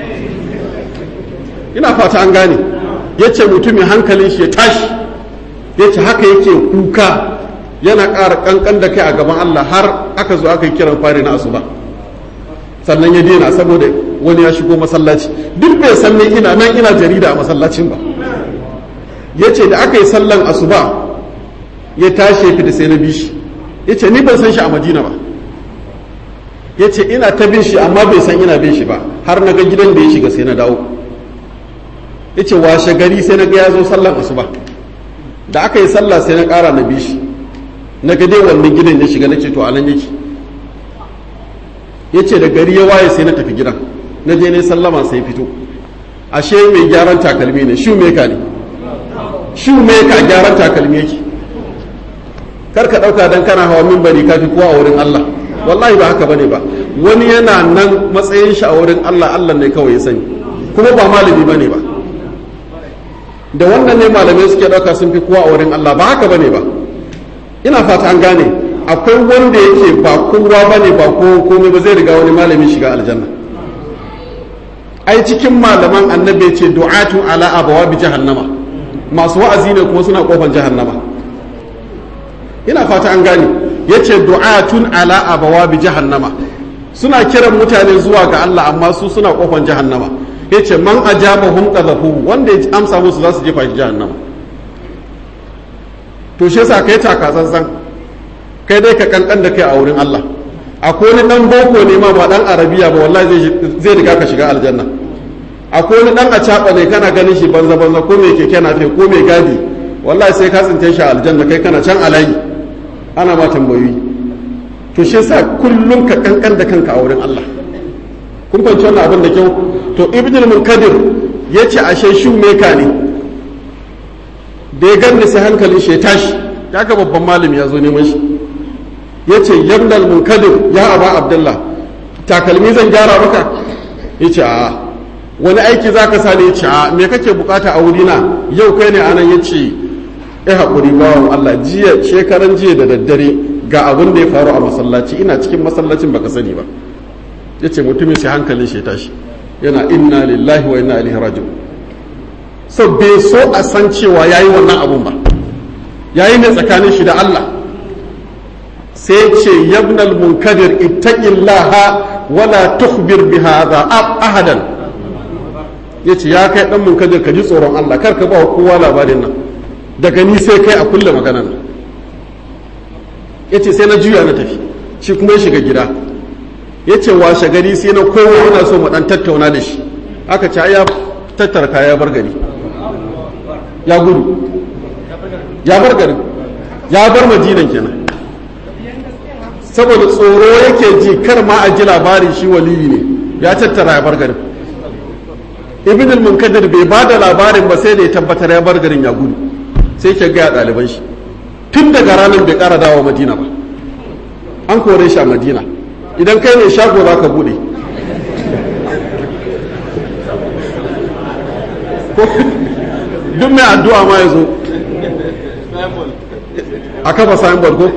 ina fata an gane ya ce mutumin hankalin shi ya tashi ya ce haka yake kuka yana ƙara ƙanƙan da kai a gaban Allah har aka zo aka yi kiran fari na asuba sannan ya daina saboda wani ya shigo masallaci duk bai san ne ina nan ina jarida a masallacin ba ya ce da aka yi sallan asuba ya tashi ya fita sai na bi shi ya ce ni ban san shi a madina ba ya ce ina ta bin shi amma bai san ina bin shi ba har na ga gidan da ya shiga sai na dawo ya ce washe gari sai na ga ya zo sallan asuba da aka yi sallah sai na ƙara na bi shi na ga dai wannan gidan ya shiga na ce to anan yake ya ce da gari ya waye sai na tafi gidan na je ne sallama sai fito ashe mai gyaran takalmi ne shu meka ne shu meka gyaran takalmi yake kar ka ɗauka don kana hawa mimbari ka fi kowa a wurin Allah wallahi ba haka bane ba wani yana nan matsayin shi a wurin Allah Allah ne kawai ya sani kuma ba malami bane ba da wannan ne malamai suke ɗauka sun fi kowa a wurin Allah ba haka bane ba ina fata an gane akwai wanda yake ba kowa bane ba kowa komai ba zai riga wani malami shiga aljanna ai cikin malaman annabi ce du'atu ala abawabi jahannama masu wa'azi ne kuma suna kofar jahannama ina fata an gane yace du'atun ala abawabi jahannama suna kiran mutane zuwa ga Allah amma su suna kofar jahannama yace man ajabahum qadhafu wanda ya amsa musu za su jefa shi jahannama. To shi yasa kai taka zanzan kai dai ka kankan da kai a wurin Allah. Akwai wani dan boko ne ma ba dan arabiya ba wallahi zai riga ka shiga aljanna. Akwai wani dan acaba ne kana ganin shi banza banza ko mai keke na ko mai gadi wallahi sai ka tsinte shi a aljanna kai kana can alayi ana ma tambayoyi. To shi yasa kullum ka kankan da kanka a wurin Allah. Kun fahimci wannan abin da kyau. To ibnul munkadir yace ashe shin meka ne da ya ganni sai hankalin shi ya tashi ya ga babban malami ya zo neman shi yace yabnal munkadir ya aba abdullah takalmi zan gyara maka yace a wani aiki zaka sani yace a me kake bukata a wurina yau kai ne anan yace eh hakuri bawon Allah jiya shekaran jiya da daddare ga abin da ya faru a masallaci ina cikin masallacin baka sani ba yace mutumin sai hankalin shi ya tashi yana inna lillahi wa inna ilaihi raji'un so bai so a san cewa yayi wannan abun ba yayi ne tsakanin shi da Allah sai ce yabnal munkadir ittaqillaha wala tukhbir bi hadha ahadan yace ya kai dan munkadir ka ji tsoron Allah kar ka ba kowa labarin nan daga ni sai kai a kulle maganar nan yace sai na juya na tafi shi kuma ya shiga gida yace washe gari sai na kowa ina so mu dan tattauna da shi aka ce ya tattara kaya bar gari ya gudu ya bar gari ya bar madinan kenan saboda tsoro yake ji kar ma a ji labarin shi waliyi ne ya tattara ya bar garin. Ibn al-Munkadir bai ba da labarin ba sai da ya tabbatar ya bar garin ya gudu sai ke ga ɗaliban shi tun daga ranar bai ƙara dawo Madina ba an kore shi a Madina idan kai ne shago za ka bude duk mai addu'a ma ya zo a kafa signboard ko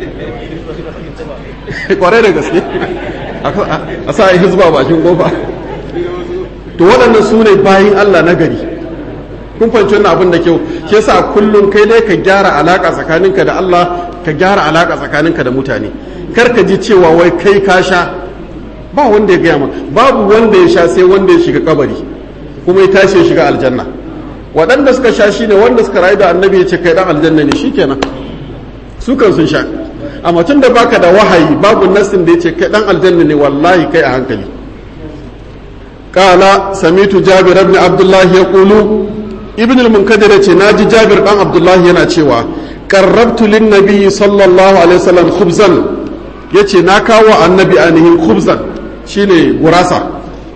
kwarai da gaske a sa hizba bakin kofa to waɗannan su ne bayin Allah na gari kun fahimci wannan abin da kyau ke yasa kullum kai dai ka gyara alaka tsakaninka da Allah ka gyara alaka tsakaninka da mutane kar ka ji cewa wai kai ka sha ba wanda ya gaya maka babu wanda ya sha sai wanda ya shiga kabari kuma ya tashi ya shiga aljanna waɗanda suka sha shine wanda suka rayu da annabi ya ce kai dan aljanna ne shikenan su kan sun sha amma tun da baka da wahayi babu nassin da ya ce kai dan aljanna ne wallahi kai a hankali qala samitu jabir ibn abdullah yaqulu ibn al-munkadir yace naji jabir dan abdullah yana cewa qarrabtu lin nabiy sallallahu alaihi wasallam khubzan yace na kawo annabi anihin khubzan shine gurasa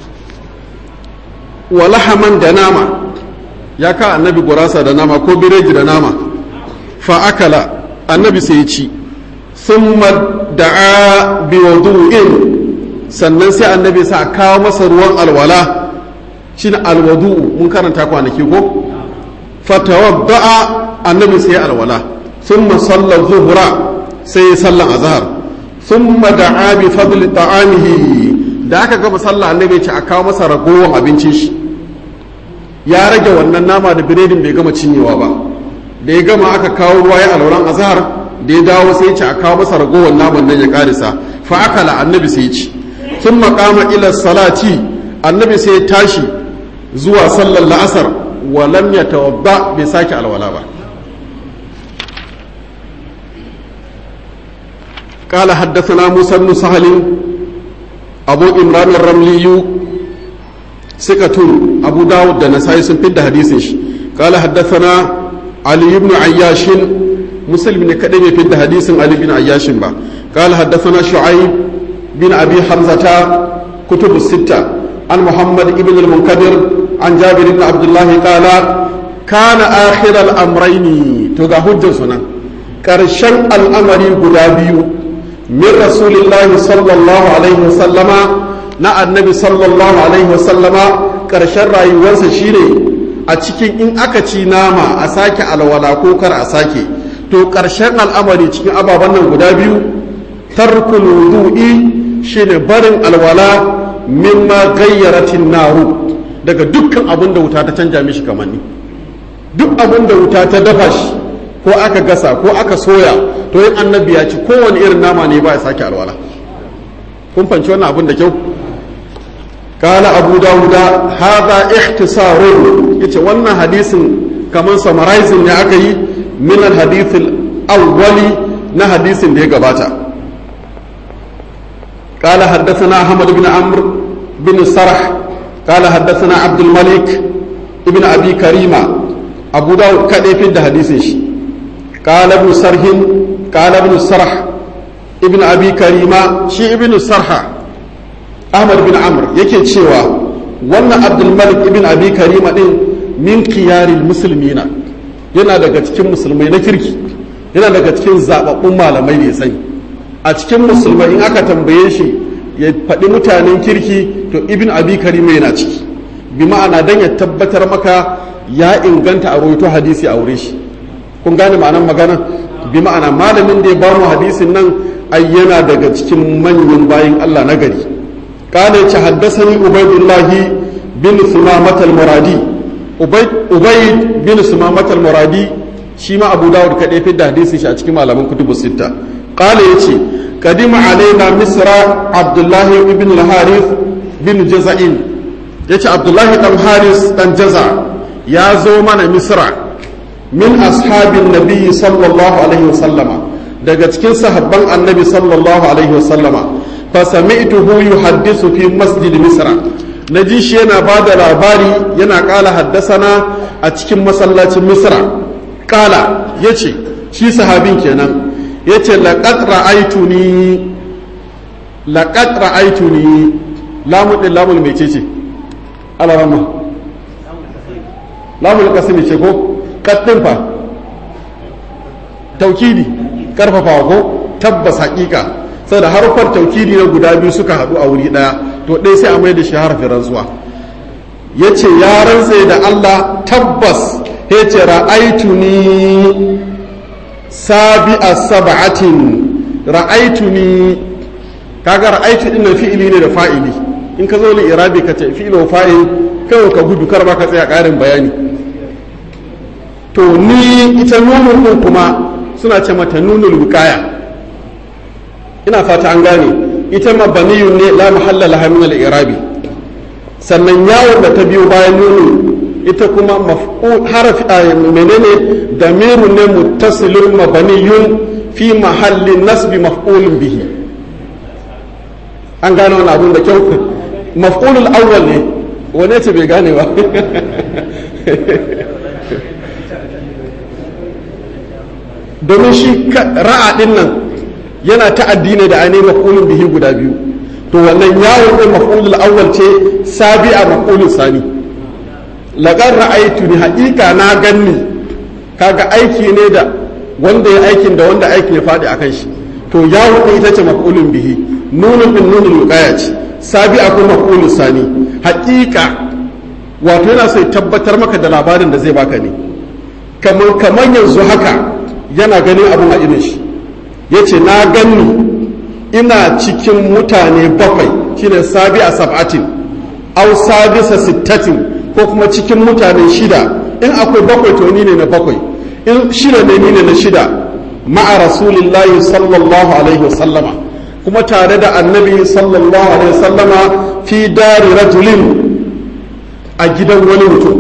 wa lahaman da nama ya ka annabi gurasa da nama ko bireji da nama fa akala annabi sai ya ci thumma da'a bi wudu'in sannan sai annabi sa kawo masa ruwan alwala shine alwudu mun karanta kwanaki ko fatawadda'a annabi sai alwala thumma salla dhuhra sai sallan azhar thumma da'a bi fadli ta'amihi da aka gama sallah annabi ya ce a kawo masa ragowar abincin shi ya rage wannan nama da biredin bai gama cinyewa ba da ya gama aka kawo ruwa ya alwalan azhar da ya dawo sai ya ce a kawo masa ragowar naman nan ya karisa fa akala annabi sai ya ci sun makama ila salati annabi sai ya tashi zuwa sallar la'asar wa lam yatawadda bai sake alwala ba قال حدثنا موسى بن سهل أبو إمران الرملي ثقة أبو داود النسائي سنفد حديثه قال حدثنا علي بن عياش مسلم بن كدم في حديث علي بن عياش با قال حدثنا شعيب بن أبي حمزة كتب الستة عن محمد بن المنكدر عن جابر بن عبد الله قال كان آخر الأمرين تغا حجة سنة كرشن الأمر قدابي من رسول الله صلى الله عليه وسلم na annabi sallallahu alaihi wasallama ƙarshen rayuwarsa shine a cikin in aka ci nama a sake alwala ko kar a sake to ƙarshen al'amari cikin ababen nan guda biyu tarkul wudu'i shine barin alwala mimma gayyaratin naru daga dukkan abin da wuta ta canja mishi kamanni duk abin da wuta ta dafa shi ko aka gasa ko aka soya to yin annabi ya ci kowane irin nama ne ba ya sake alwala kun fanci wannan abin da kyau قال أبو داود هذا اختصار يتي wannan hadisin kaman summarizing ne aka yi min al-hadith al-awwali na hadisin da ya gabata قال حدثنا أحمد بن عمرو بن سرح قال حدثنا عبد الملك ابن أبي كريمة أبو داود كده في الحديث قال ابن سرح قال ابن سرح ابن أبي كريمة شي ابن سرح أحمد بن عمرو yake cewa wannan Abdul Malik ibn Abi Karima din min khiyaril muslimina yana daga cikin musulmai na kirki yana daga cikin zababbun malamai ne sai a cikin musulmai in aka tambaye shi ya faɗi mutanen kirki to ibn Abi Karima yana ciki bi ma'ana dan ya tabbatar maka ya inganta a rawaito hadisi a wure shi kun gane ma'anar magana bi ma'ana malamin da ya ba mu hadisin nan ai yana daga cikin manyan bayin Allah na gari قال حدثني عبيد الله بن ثمامة المرادي عبيد عبيد بن ثمامة المرادي شيما أبو داود كده في الحديث شي a cikin malaman kutubu sita قال yace قدم علينا مصر عبد الله بن الحارث بن جزعين yace عبد الله بن حارث بن جزع ya zo mana misra min ashabin nabi sallallahu alaihi wasallama daga cikin sahabban annabi sallallahu alaihi wasallama fasami'tuhu yuhaddisu fi masjid misra naji shi yana bada labari yana kala haddasana a cikin masallacin misra kala yace shi sahabin kenan yace laqad ra'aytuni laqad ra'aytuni lamu din lamul mecece alarama lamul qasmi ce ko kaddin fa taukidi karfafa ko tabbas haƙiƙa saboda harfar taukidi na guda biyu suka haɗu a wuri ɗaya to ɗaya sai a mai da shi harfin rantsuwa ya ce ya rantse da Allah tabbas ya ce ra'aituni sabi a saba'atin ra'aituni kaga ra'aitu ɗin nan fi'ili ne da fa'ili in ka zo li irabi ka ce fi'ili wa fa'il kawai ka gudu kar ba ka tsaya ƙarin bayani to ni ita nunun ɗin kuma suna ce mata nunul wiqaya ina fata an gane ita mabaniyun ne la mahalla laha min al-i'rabi sannan yawon da ta biyo bayan nunu ita kuma maf'ul harfi menene damirun ne muttasilun mabaniyun fi mahallin nasbi maf'ulun bihi an gane wannan abun da kyau maf'ulul awwal ne wane ce bai gane ba domin shi ra'a din nan yana ta'addi ne da ainihin maf'ulun bihi guda biyu to wannan yawon din maf'ulul awwal ce sabi'a maf'ulun sani laqad ra'aytuni haqiqa na ganni kaga aiki ne da wanda ya aikin da wanda aikin ya fadi akan shi to yawon din ita ce maf'ulun bihi nunun bin nunul wiqaya ce sabi'a ko maf'ulun sani haqiqa wato yana sai tabbatar maka da labarin da zai baka ne kamar kamar yanzu haka yana ganin abun a irin shi ya ce na ganni ina cikin mutane bakwai shine sabi a sab'atin au sabisa sittatin ko kuma cikin mutane shida in akwai bakwai to ni ne na bakwai in shida ne ni ne na shida ma'a rasulillahi sallallahu alaihi wasallama kuma tare da annabi sallallahu alaihi wasallama fi dari rajulin a gidan wani mutum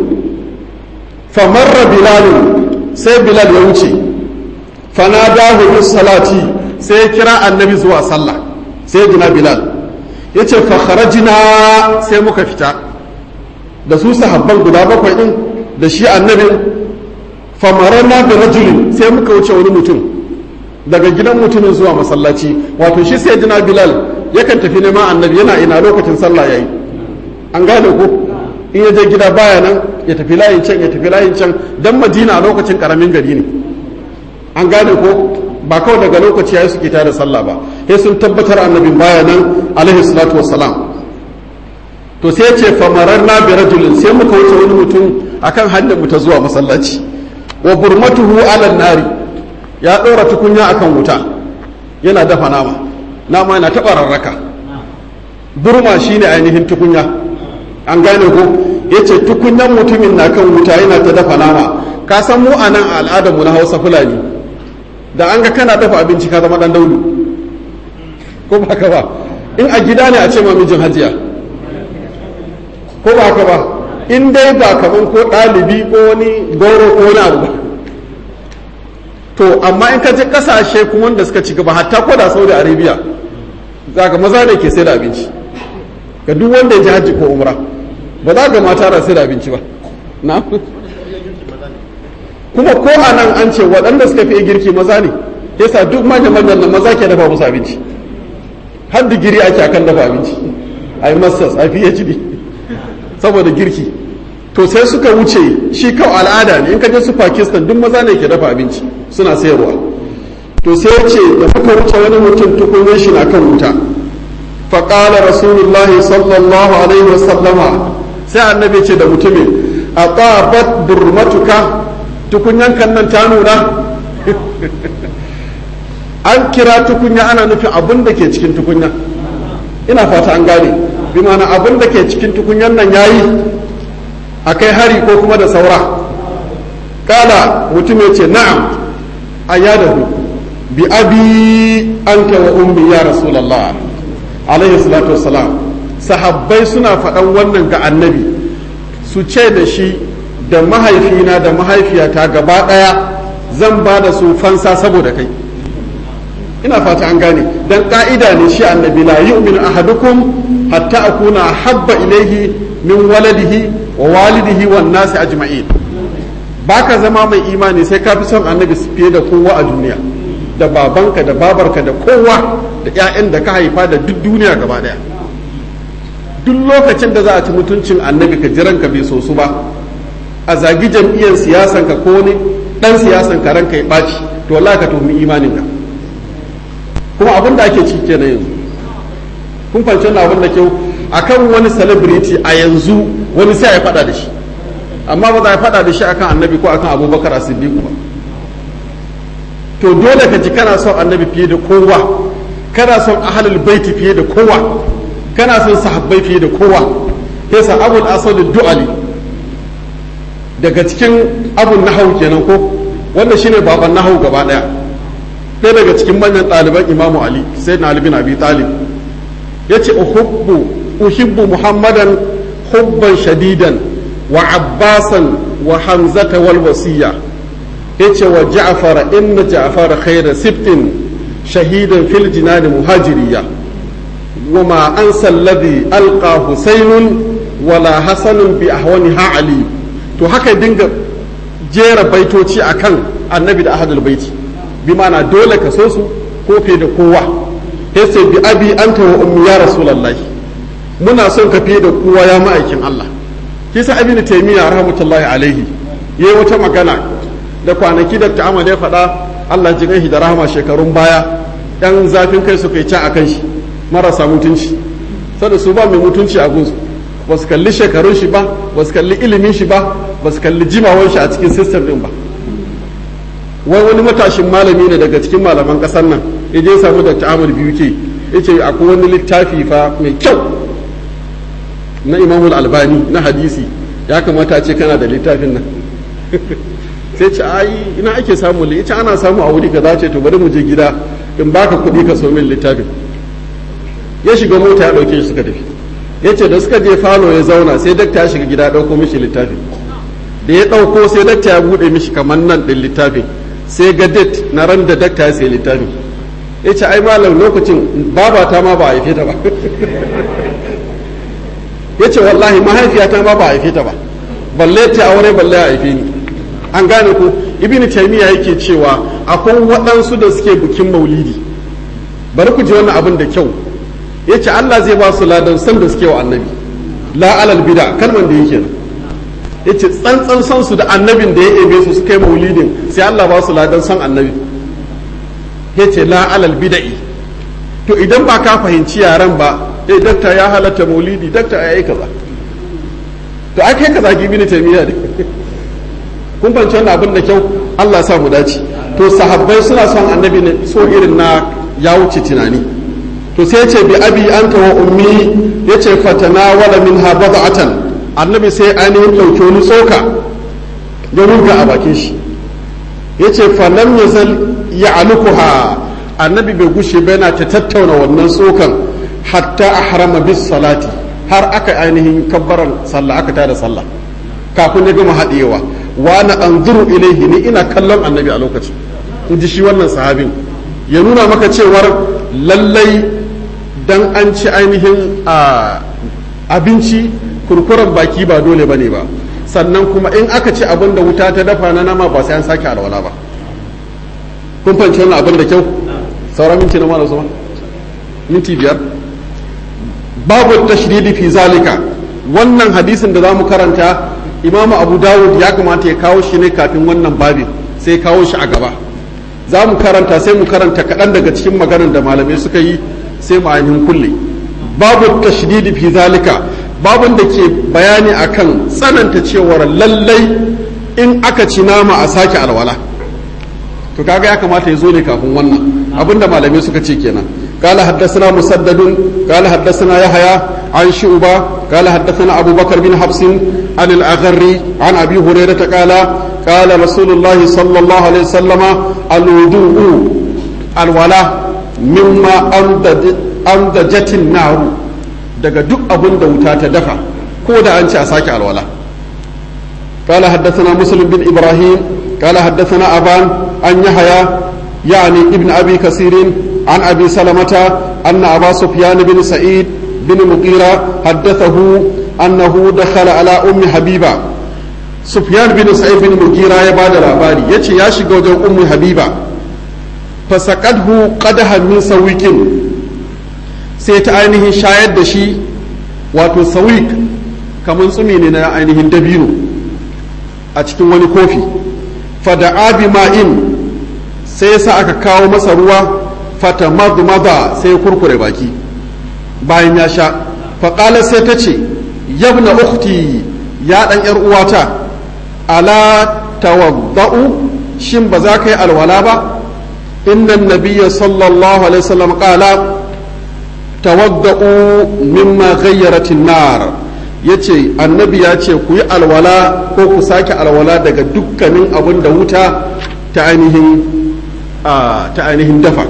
famarra bilal sai bilal ya wuce fanadahu bis salati sai ya kira annabi zuwa sallah sai jina bilal yace fa kharajna sai muka fita da su sahabban guda bakwai din da shi annabin famarana bi rajulin sai muka wuce wani mutum daga gidan mutumin zuwa masallaci wato shi sai jina bilal yakan tafi neman annabi yana ina lokacin sallah yayi an gane ko in ya je gida baya nan ya tafi layin can ya tafi layin can dan madina a lokacin karamin gari ne an gane ko ba kawai daga lokaci yayi suke tare sallah ba sai sun tabbatar annabin baya nan alaihi salatu wassalam to sai ya ce famararna bi rajulin sai muka wuce wani mutum akan hanyar mu ta zuwa masallaci wa burmatuhu ala nari ya dora tukunya akan wuta yana dafa nama nama yana taba rarraka burma shine ainihin tukunya an gane ko yace tukunyan mutumin na kan wuta yana ta dafa nama ka san mu anan a al'adar mu na Hausa Fulani da an ga kana dafa abinci ka zama dan daudu ko ba ka ba in a gida ne a ce ma mijin hajiya ko ba haka ba in dai ba kaman ko ɗalibi ko wani goro ko wani abu ba. To amma in ka je kasashe kuma wanda suka ci gaba hatta ko da Saudi Arabia za ka maza ne ke sai da abinci ga duk wanda ya ji hajji ko umra, ba za ga mata da sai da abinci ba na kuma ko a nan an ce waɗanda suka fi girki maza ne, yasa duk manya-manyan nan maza ke dafa musu abinci, har digiri ake akan dafa abinci a yi masters a PhD saboda girki. To sai suka wuce shi kawai al'ada ne, in ka je su Pakistan duk maza ne ke dafa abinci suna sayarwa. To sai ce da muka wuce wani mutum tukunyar shi na kan wuta, faƙala rasulullahi sallallahu alaihi wasallama, sai annabi ce da mutumin a ƙabat burmatuka, tukunyan kan nan ta nuna. An kira tukunya ana nufin abin da ke cikin tukunya, ina fata an gane, bi mana abin da ke cikin tukunyan nan yayi a kai hari ko kuma da saura. Kala mutum ya ce na'am a yadahu bi abi anka wa ummi ya rasulallah alaihi salatu wassalam. Sahabbai suna faɗan wannan ga annabi, su ce da shi da mahaifina da mahaifiyata gaba ɗaya zan ba da su fansa saboda kai. Ina fata an gane, dan ka'ida ne shi annabi la yu'minu ahadukum hatta akuna habba ilaihi min waladihi wa walidihi wan nasi ajma'in. Baka zama mai imani sai ka fi son annabi fiye da kowa a duniya, da babanka da babarka da kowa da ƴaƴan da ka haifa da duk duniya gaba daya. Duk lokacin da za a ci mutuncin annabi ka jiran ka bai so su ba, a zagi jam'iyyar siyasan ka ko ne dan siyasan ka ranka ya ɓaci, to wallahi ka tuhumi imanin ka. Kuma abin da ake ciki kenan yanzu, kun fahimci wannan abin da kyau, akan wani celebrity a yanzu wani sai ya faɗa da shi, amma ba za a faɗa da shi akan annabi ko akan abubakar as-siddiq ba. To dole ka ji kana son annabi fiye da kowa, kana son ahlul baiti fiye da kowa, kana son sahabbai fiye da kowa. Yasa abul asad ad-du'ali daga cikin abun nahwu kenan ko, wanda shine baban nahwu gaba daya, ɗaya daga cikin manyan ɗaliban imamu ali sayyidina ali bin abi talib yace uhibbu uhibbu muhammadan hubban shadidan wa abbasan wa hamzata wal wasiya, yace wa ja'far inna ja'far khayra sibtin shahidan fil jinan muhajiriya wa ma ansa alladhi alqa husaynun wala hasanun bi ahwaniha ali. To haka dinga jera baitoci akan annabi da ahlul baiti, bi mana dole ka so su ko fiye da kowa. Yace bi abi anta wa ummi ya rasulullahi, muna son ka fiye da kowa ya ma'aikin Allah. Kisa ibn taymiya rahmatullahi alaihi yayi wata magana da kwanaki da ta'amala ya faɗa, Allah ji gaihi da rahama shekarun baya, ɗan zafin kai su kai ca akan shi marasa mutunci, sada su ba mai mutunci a gunsu, ba su kalli shekarun shi ba, ba su kalli ilimin shi ba, ba su kalli jimawan shi a cikin system din ba. Wai wani matashin malami ne daga cikin malaman ƙasar nan ya je samu Dr. Ahmad biyu ke ya ce akwai wani littafi fa mai kyau na Imamul Albani na hadisi, ya kamata ce kana da littafin nan. Sai ce ai ina ake samu li ita ana samu a wuri kaza, ce to bari mu je gida in baka kuɗi ka so min littafin. Ya shiga mota ya ɗauke shi suka tafi. Ya ce da suka je falo ya zauna sai dakta ya shiga gida ɗauko mishi littafin. Da ya ɗauko sai dakta ya buɗe mishi kamar nan ɗin littafin, sai ga date na ran da dakta ya sai littafin. Ya ce ai malam lokacin babata ma ba a haife ta ba. Ya ce wallahi mahaifiyata ma ba a haife ta ba, balle ta aure balle a haife ni. An gane ko ibn taymiya yake cewa akwai waɗansu da suke bikin maulidi, bari ku ji wannan abin da kyau. Yace Allah zai ba su ladan san da suke wa annabi, la alal bid'a, kalman da yake nan. Yace tsantsan san su da annabin da ya ebe su suka yi maulidin, sai Allah ba su ladan san annabi. Yace la alal bid'i. To idan ba ka fahimci yaran ba, eh dakta ya halatta maulidi, dakta ya yi kaza, to ai kai kaza ki ibn taymiya ne. Kun fahimci wannan abin da kyau, Allah ya sa mu dace. To sahabbai suna son annabi ne so irin na ya wuce tunani. To sai ya ce bi abi anta wa ummi, ya ce fatana wala minha bad'atan, annabi sai ainihin ɗauki wani tsoka ya ruga a bakin shi. Ya ce fa lam yazal ya'lukuha, annabi bai gushe ba yana ta tattauna wannan tsokan hatta ahrama bis salati, har aka ainihin kabbaran sallah aka tada sallah kafin ya gama haɗewa wa na anzuru ilaihi ni ina kallon annabi a lokacin in ji shi wannan sahabin ya nuna maka cewar lallai dan an ci ainihin abinci kurkuren baki ba dole bane ba sannan kuma in aka ci abin da wuta ta dafa na nama ba sai an sake alwala ba kun fahimci wannan abin da kyau sauran minti na malam sama minti biyar babu tashridi fi zalika wannan hadisin da zamu karanta imamu abu dawud ya kamata ya kawo shi ne kafin wannan babin sai kawo shi a gaba za mu karanta sai mu karanta kaɗan daga cikin maganar da malamai suka yi sai mu ainihin kulle babu tashdidi fi zalika babun da ke bayani akan tsananta cewar lallai in aka ci nama a sake alwala to kaga ya kamata ya zo ne kafin wannan abinda malamai suka ce kenan قال حدثنا مسدد قال حدثنا يحيى عن شعبة قال حدثنا أبو بكر بن حفص عن الأغري عن أبي هريرة قال قال رسول الله صلى الله عليه وسلم الوضوء الولاء مما أمدجت النار daga duk abin da wuta ta dafa ko da an ce a sake alwala قال حدثنا مسلم بن إبراهيم قال حدثنا أبان عن يحيى يعني ابن أبي كثير عن أبي سلمة أن أبا سفيان بن سعيد بن مغيرة حدثه أنه دخل على أم حبيبة سفيان بن سعيد بن مغيرة يبادر الأباري يتي ياشي قوجو أم حبيبة فسقده قدها من سويك سيت عينه شايد دشي واتو سويك كمن سميننا عينه دبيرو أتكن وني كوفي فدعا بماء سيسا أكاكاو مسروا fata madmada sai kurkure baki bayan ya sha faƙala sai ta ce yabna ukhti ya ɗan ‘yar uwata ala tawadda'u shin ba za ka yi alwala ba inna nabiyya sallallahu alaihi wasallam qala tawadda'u mimma ghayyaratin nar yace annabi ya ce ku yi alwala ko ku sake alwala daga dukkanin abin da wuta ta ainihin ta ainihin dafa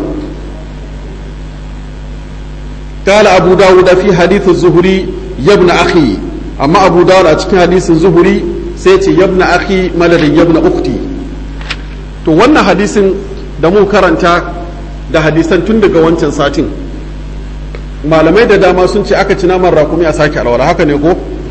قال أبو داود في حديث الزهري يا ابن أخي أما أبو داود أتكلم حديث الزهري سيتي يا ابن أخي ملل يا ابن أختي to wannan hadisin da mu karanta da hadisan tun daga wancan satin malamai da dama sun ce aka ci naman rakumi a sake alwala haka ne ko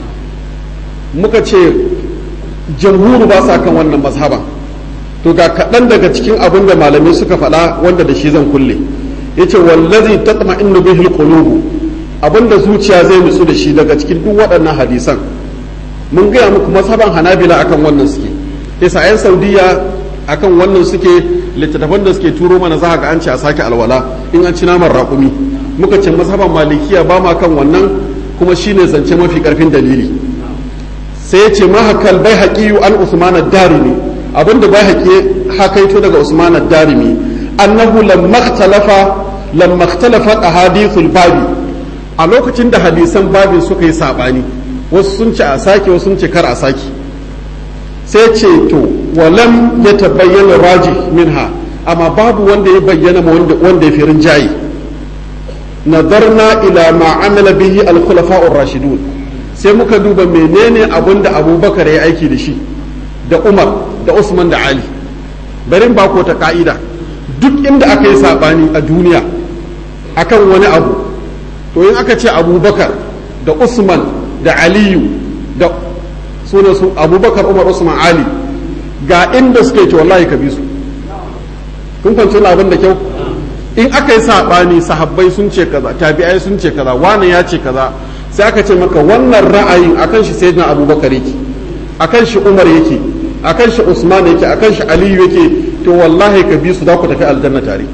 muka ce jamhuru ba sa kan wannan mazhaban to ga kaɗan daga cikin abin da malamai suka faɗa wanda da shi zan kulle yace wallazi tatma'innu bihi alqulub abinda zuciya zai nutsu da shi daga cikin duk waɗannan hadisan mun gaya muku mazhaban hanabila akan wannan suke yasa ayan saudiya akan wannan suke littattafan da suke turo mana za ga an ce a sake alwala in an ci naman raƙumi muka ce mazhaban malikiya ba ma kan wannan kuma shine zance mafi karfin dalili sai yace mahakal baihaqi an usman ad-darimi abinda baihaqi hakaito daga usman ad-darimi annahu lamma ikhtalafa lamma ikhtalafa ahadithul babi a lokacin da hadisan babin suka yi sabani wasu sun ce a sake wasu sun ce kar a sake sai ce to walam yatabayyana rajih minha amma babu wanda ya bayyana wanda wanda ya fi rinjayi nadarna ila ma amila bihi al-khulafa ar-rashidun sai muka duba menene abinda abubakar ya aiki da shi da umar da usman da ali barin ba ko ta ka'ida duk inda aka yi saɓani a duniya akan wani abu to in aka ce abubakar da usman da aliyu da sunan su abubakar umar usman ali ga inda suka ce wallahi ka bi su kun fahimci abin da kyau in aka yi saɓani sahabbai sun ce kaza tabi'ai sun ce kaza wani ya ce kaza sai aka ce maka wannan ra'ayin akan shi sayyidina abubakar yake akan shi umar yake akan shi usman yake akan shi aliyu yake to wallahi ka bi su za ku tafi aljanna tare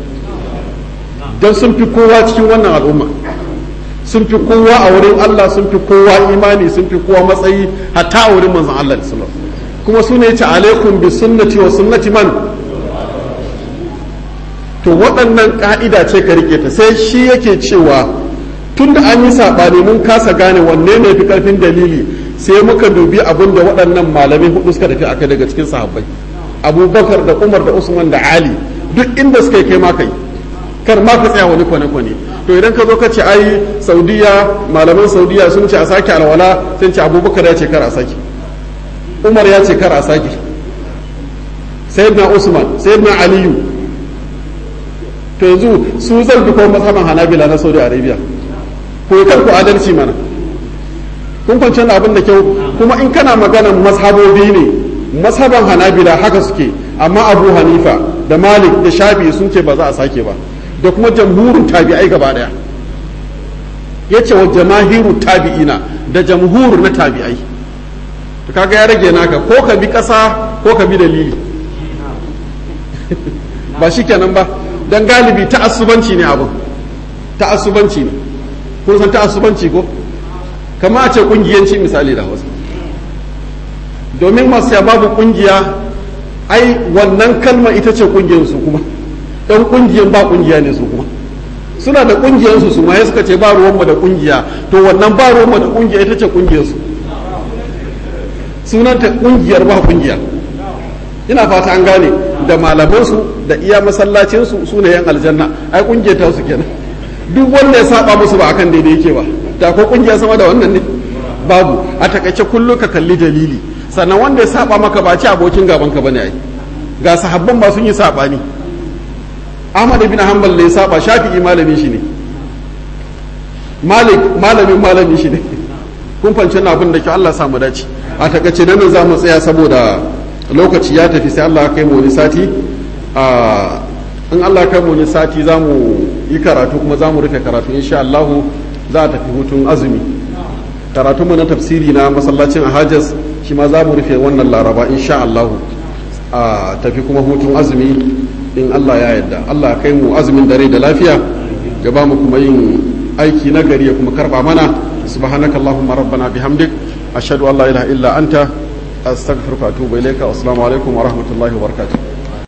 don sun fi kowa cikin wannan al'umma sun fi kowa a wurin Allah sun fi kowa imani sun fi kowa matsayi hatta a wurin manzon Allah sallallahu alaihi wasallam kuma su ne ta alaikum bi sunnati wa sunnati man to waɗannan ka'ida ce ka rike ta sai shi yake cewa tun da an yi saɓani mun kasa gane wanne ne fi ƙarfin dalili sai muka dubi abin da waɗannan malamai hudu suka tafi akai daga cikin sahabbai abubakar da umar da usman da ali duk inda suka kai ma kai kar ma ka tsaya wani kwane-kwane. To idan ka zo ka ce ai Saudiya, malaman Saudiya sun ce a sake alwala, sun ce Abubakar ya ce kar a sake, Umar ya ce kar a sake, Sayyidina Usman, Sayyidina Aliyu. To yanzu su zan bi kuma mazhaban Hanabila na Saudi Arabia, ko kar ku adalci mana. Kun kwanci abin da kyau, kuma in kana maganan mazhabobi ne, mazhaban Hanabila haka suke, amma Abu Hanifa da Malik da Shafi sun ce ba za a sake ba, da kuma jamhurin tabi'ai gaba daya. Yace wa jamahiru tabi'ina da jamhur na tabi'ai. To kaga ya rage naka, ko ka bi kasa ko ka bi dalili. Ba shikenan ba, dan galibi ta'assubanci ne abin. Ta'assubanci ne. Kun san ta'assubanci ko? Kama a ce kungiyanci misali da Hausa. Domin masu ya babu kungiya, ai wannan kalma ita ce kungiyarsu kuma. Ɗan kungiyan ba kungiya ne su kuma. Suna da kungiyarsu su ma ya suka ce ba ruwanmu da kungiya, to wannan ba ruwanmu da kungiya ita ce kungiyarsu. Sunanta kungiyar ba kungiya. Ina fata an gane, da malamansu da iya masallacinsu su ne yan aljanna, ai kungiyar ta su kenan. Duk wanda ya saba musu ba akan daidai yake ba. Da ko kungiya sama da wannan ne? Babu. A takaice kullum ka kalli dalili. Sannan wanda ya saba maka ba ci abokin gaban ka bane ai. Ga sahabban ba sun yi sabani. Ahmad ibn Hanbal ne ya saba, Shafi'i malamin shi ne. Malik malamin malamin shi ne. Kun fahimci na abin da ke Allah samu dace. A takaice nan za mu tsaya saboda lokaci ya tafi, sai Allah ya kai mu wani sati. A in Allah ya kai mu wani sati za mu yi karatu kuma za mu rufe karatu insha Allah. Za a tafi hutun azumi. Karatunmu na tafsiri na masallacin Ahajas shi ma za mu rufe wannan laraba insha Allah. A tafi kuma hutun azumi in Allah ya yarda. Allah ya kai mu azumin dare da lafiya, ya ba mu kuma yin aiki na gari ya kuma karba mana. Subhanakallahumma rabbana bihamdik ashhadu an la ilaha illa anta astaghfiruka wa atubu ilayka. Assalamu alaikum wa rahmatullahi wa barakatuh.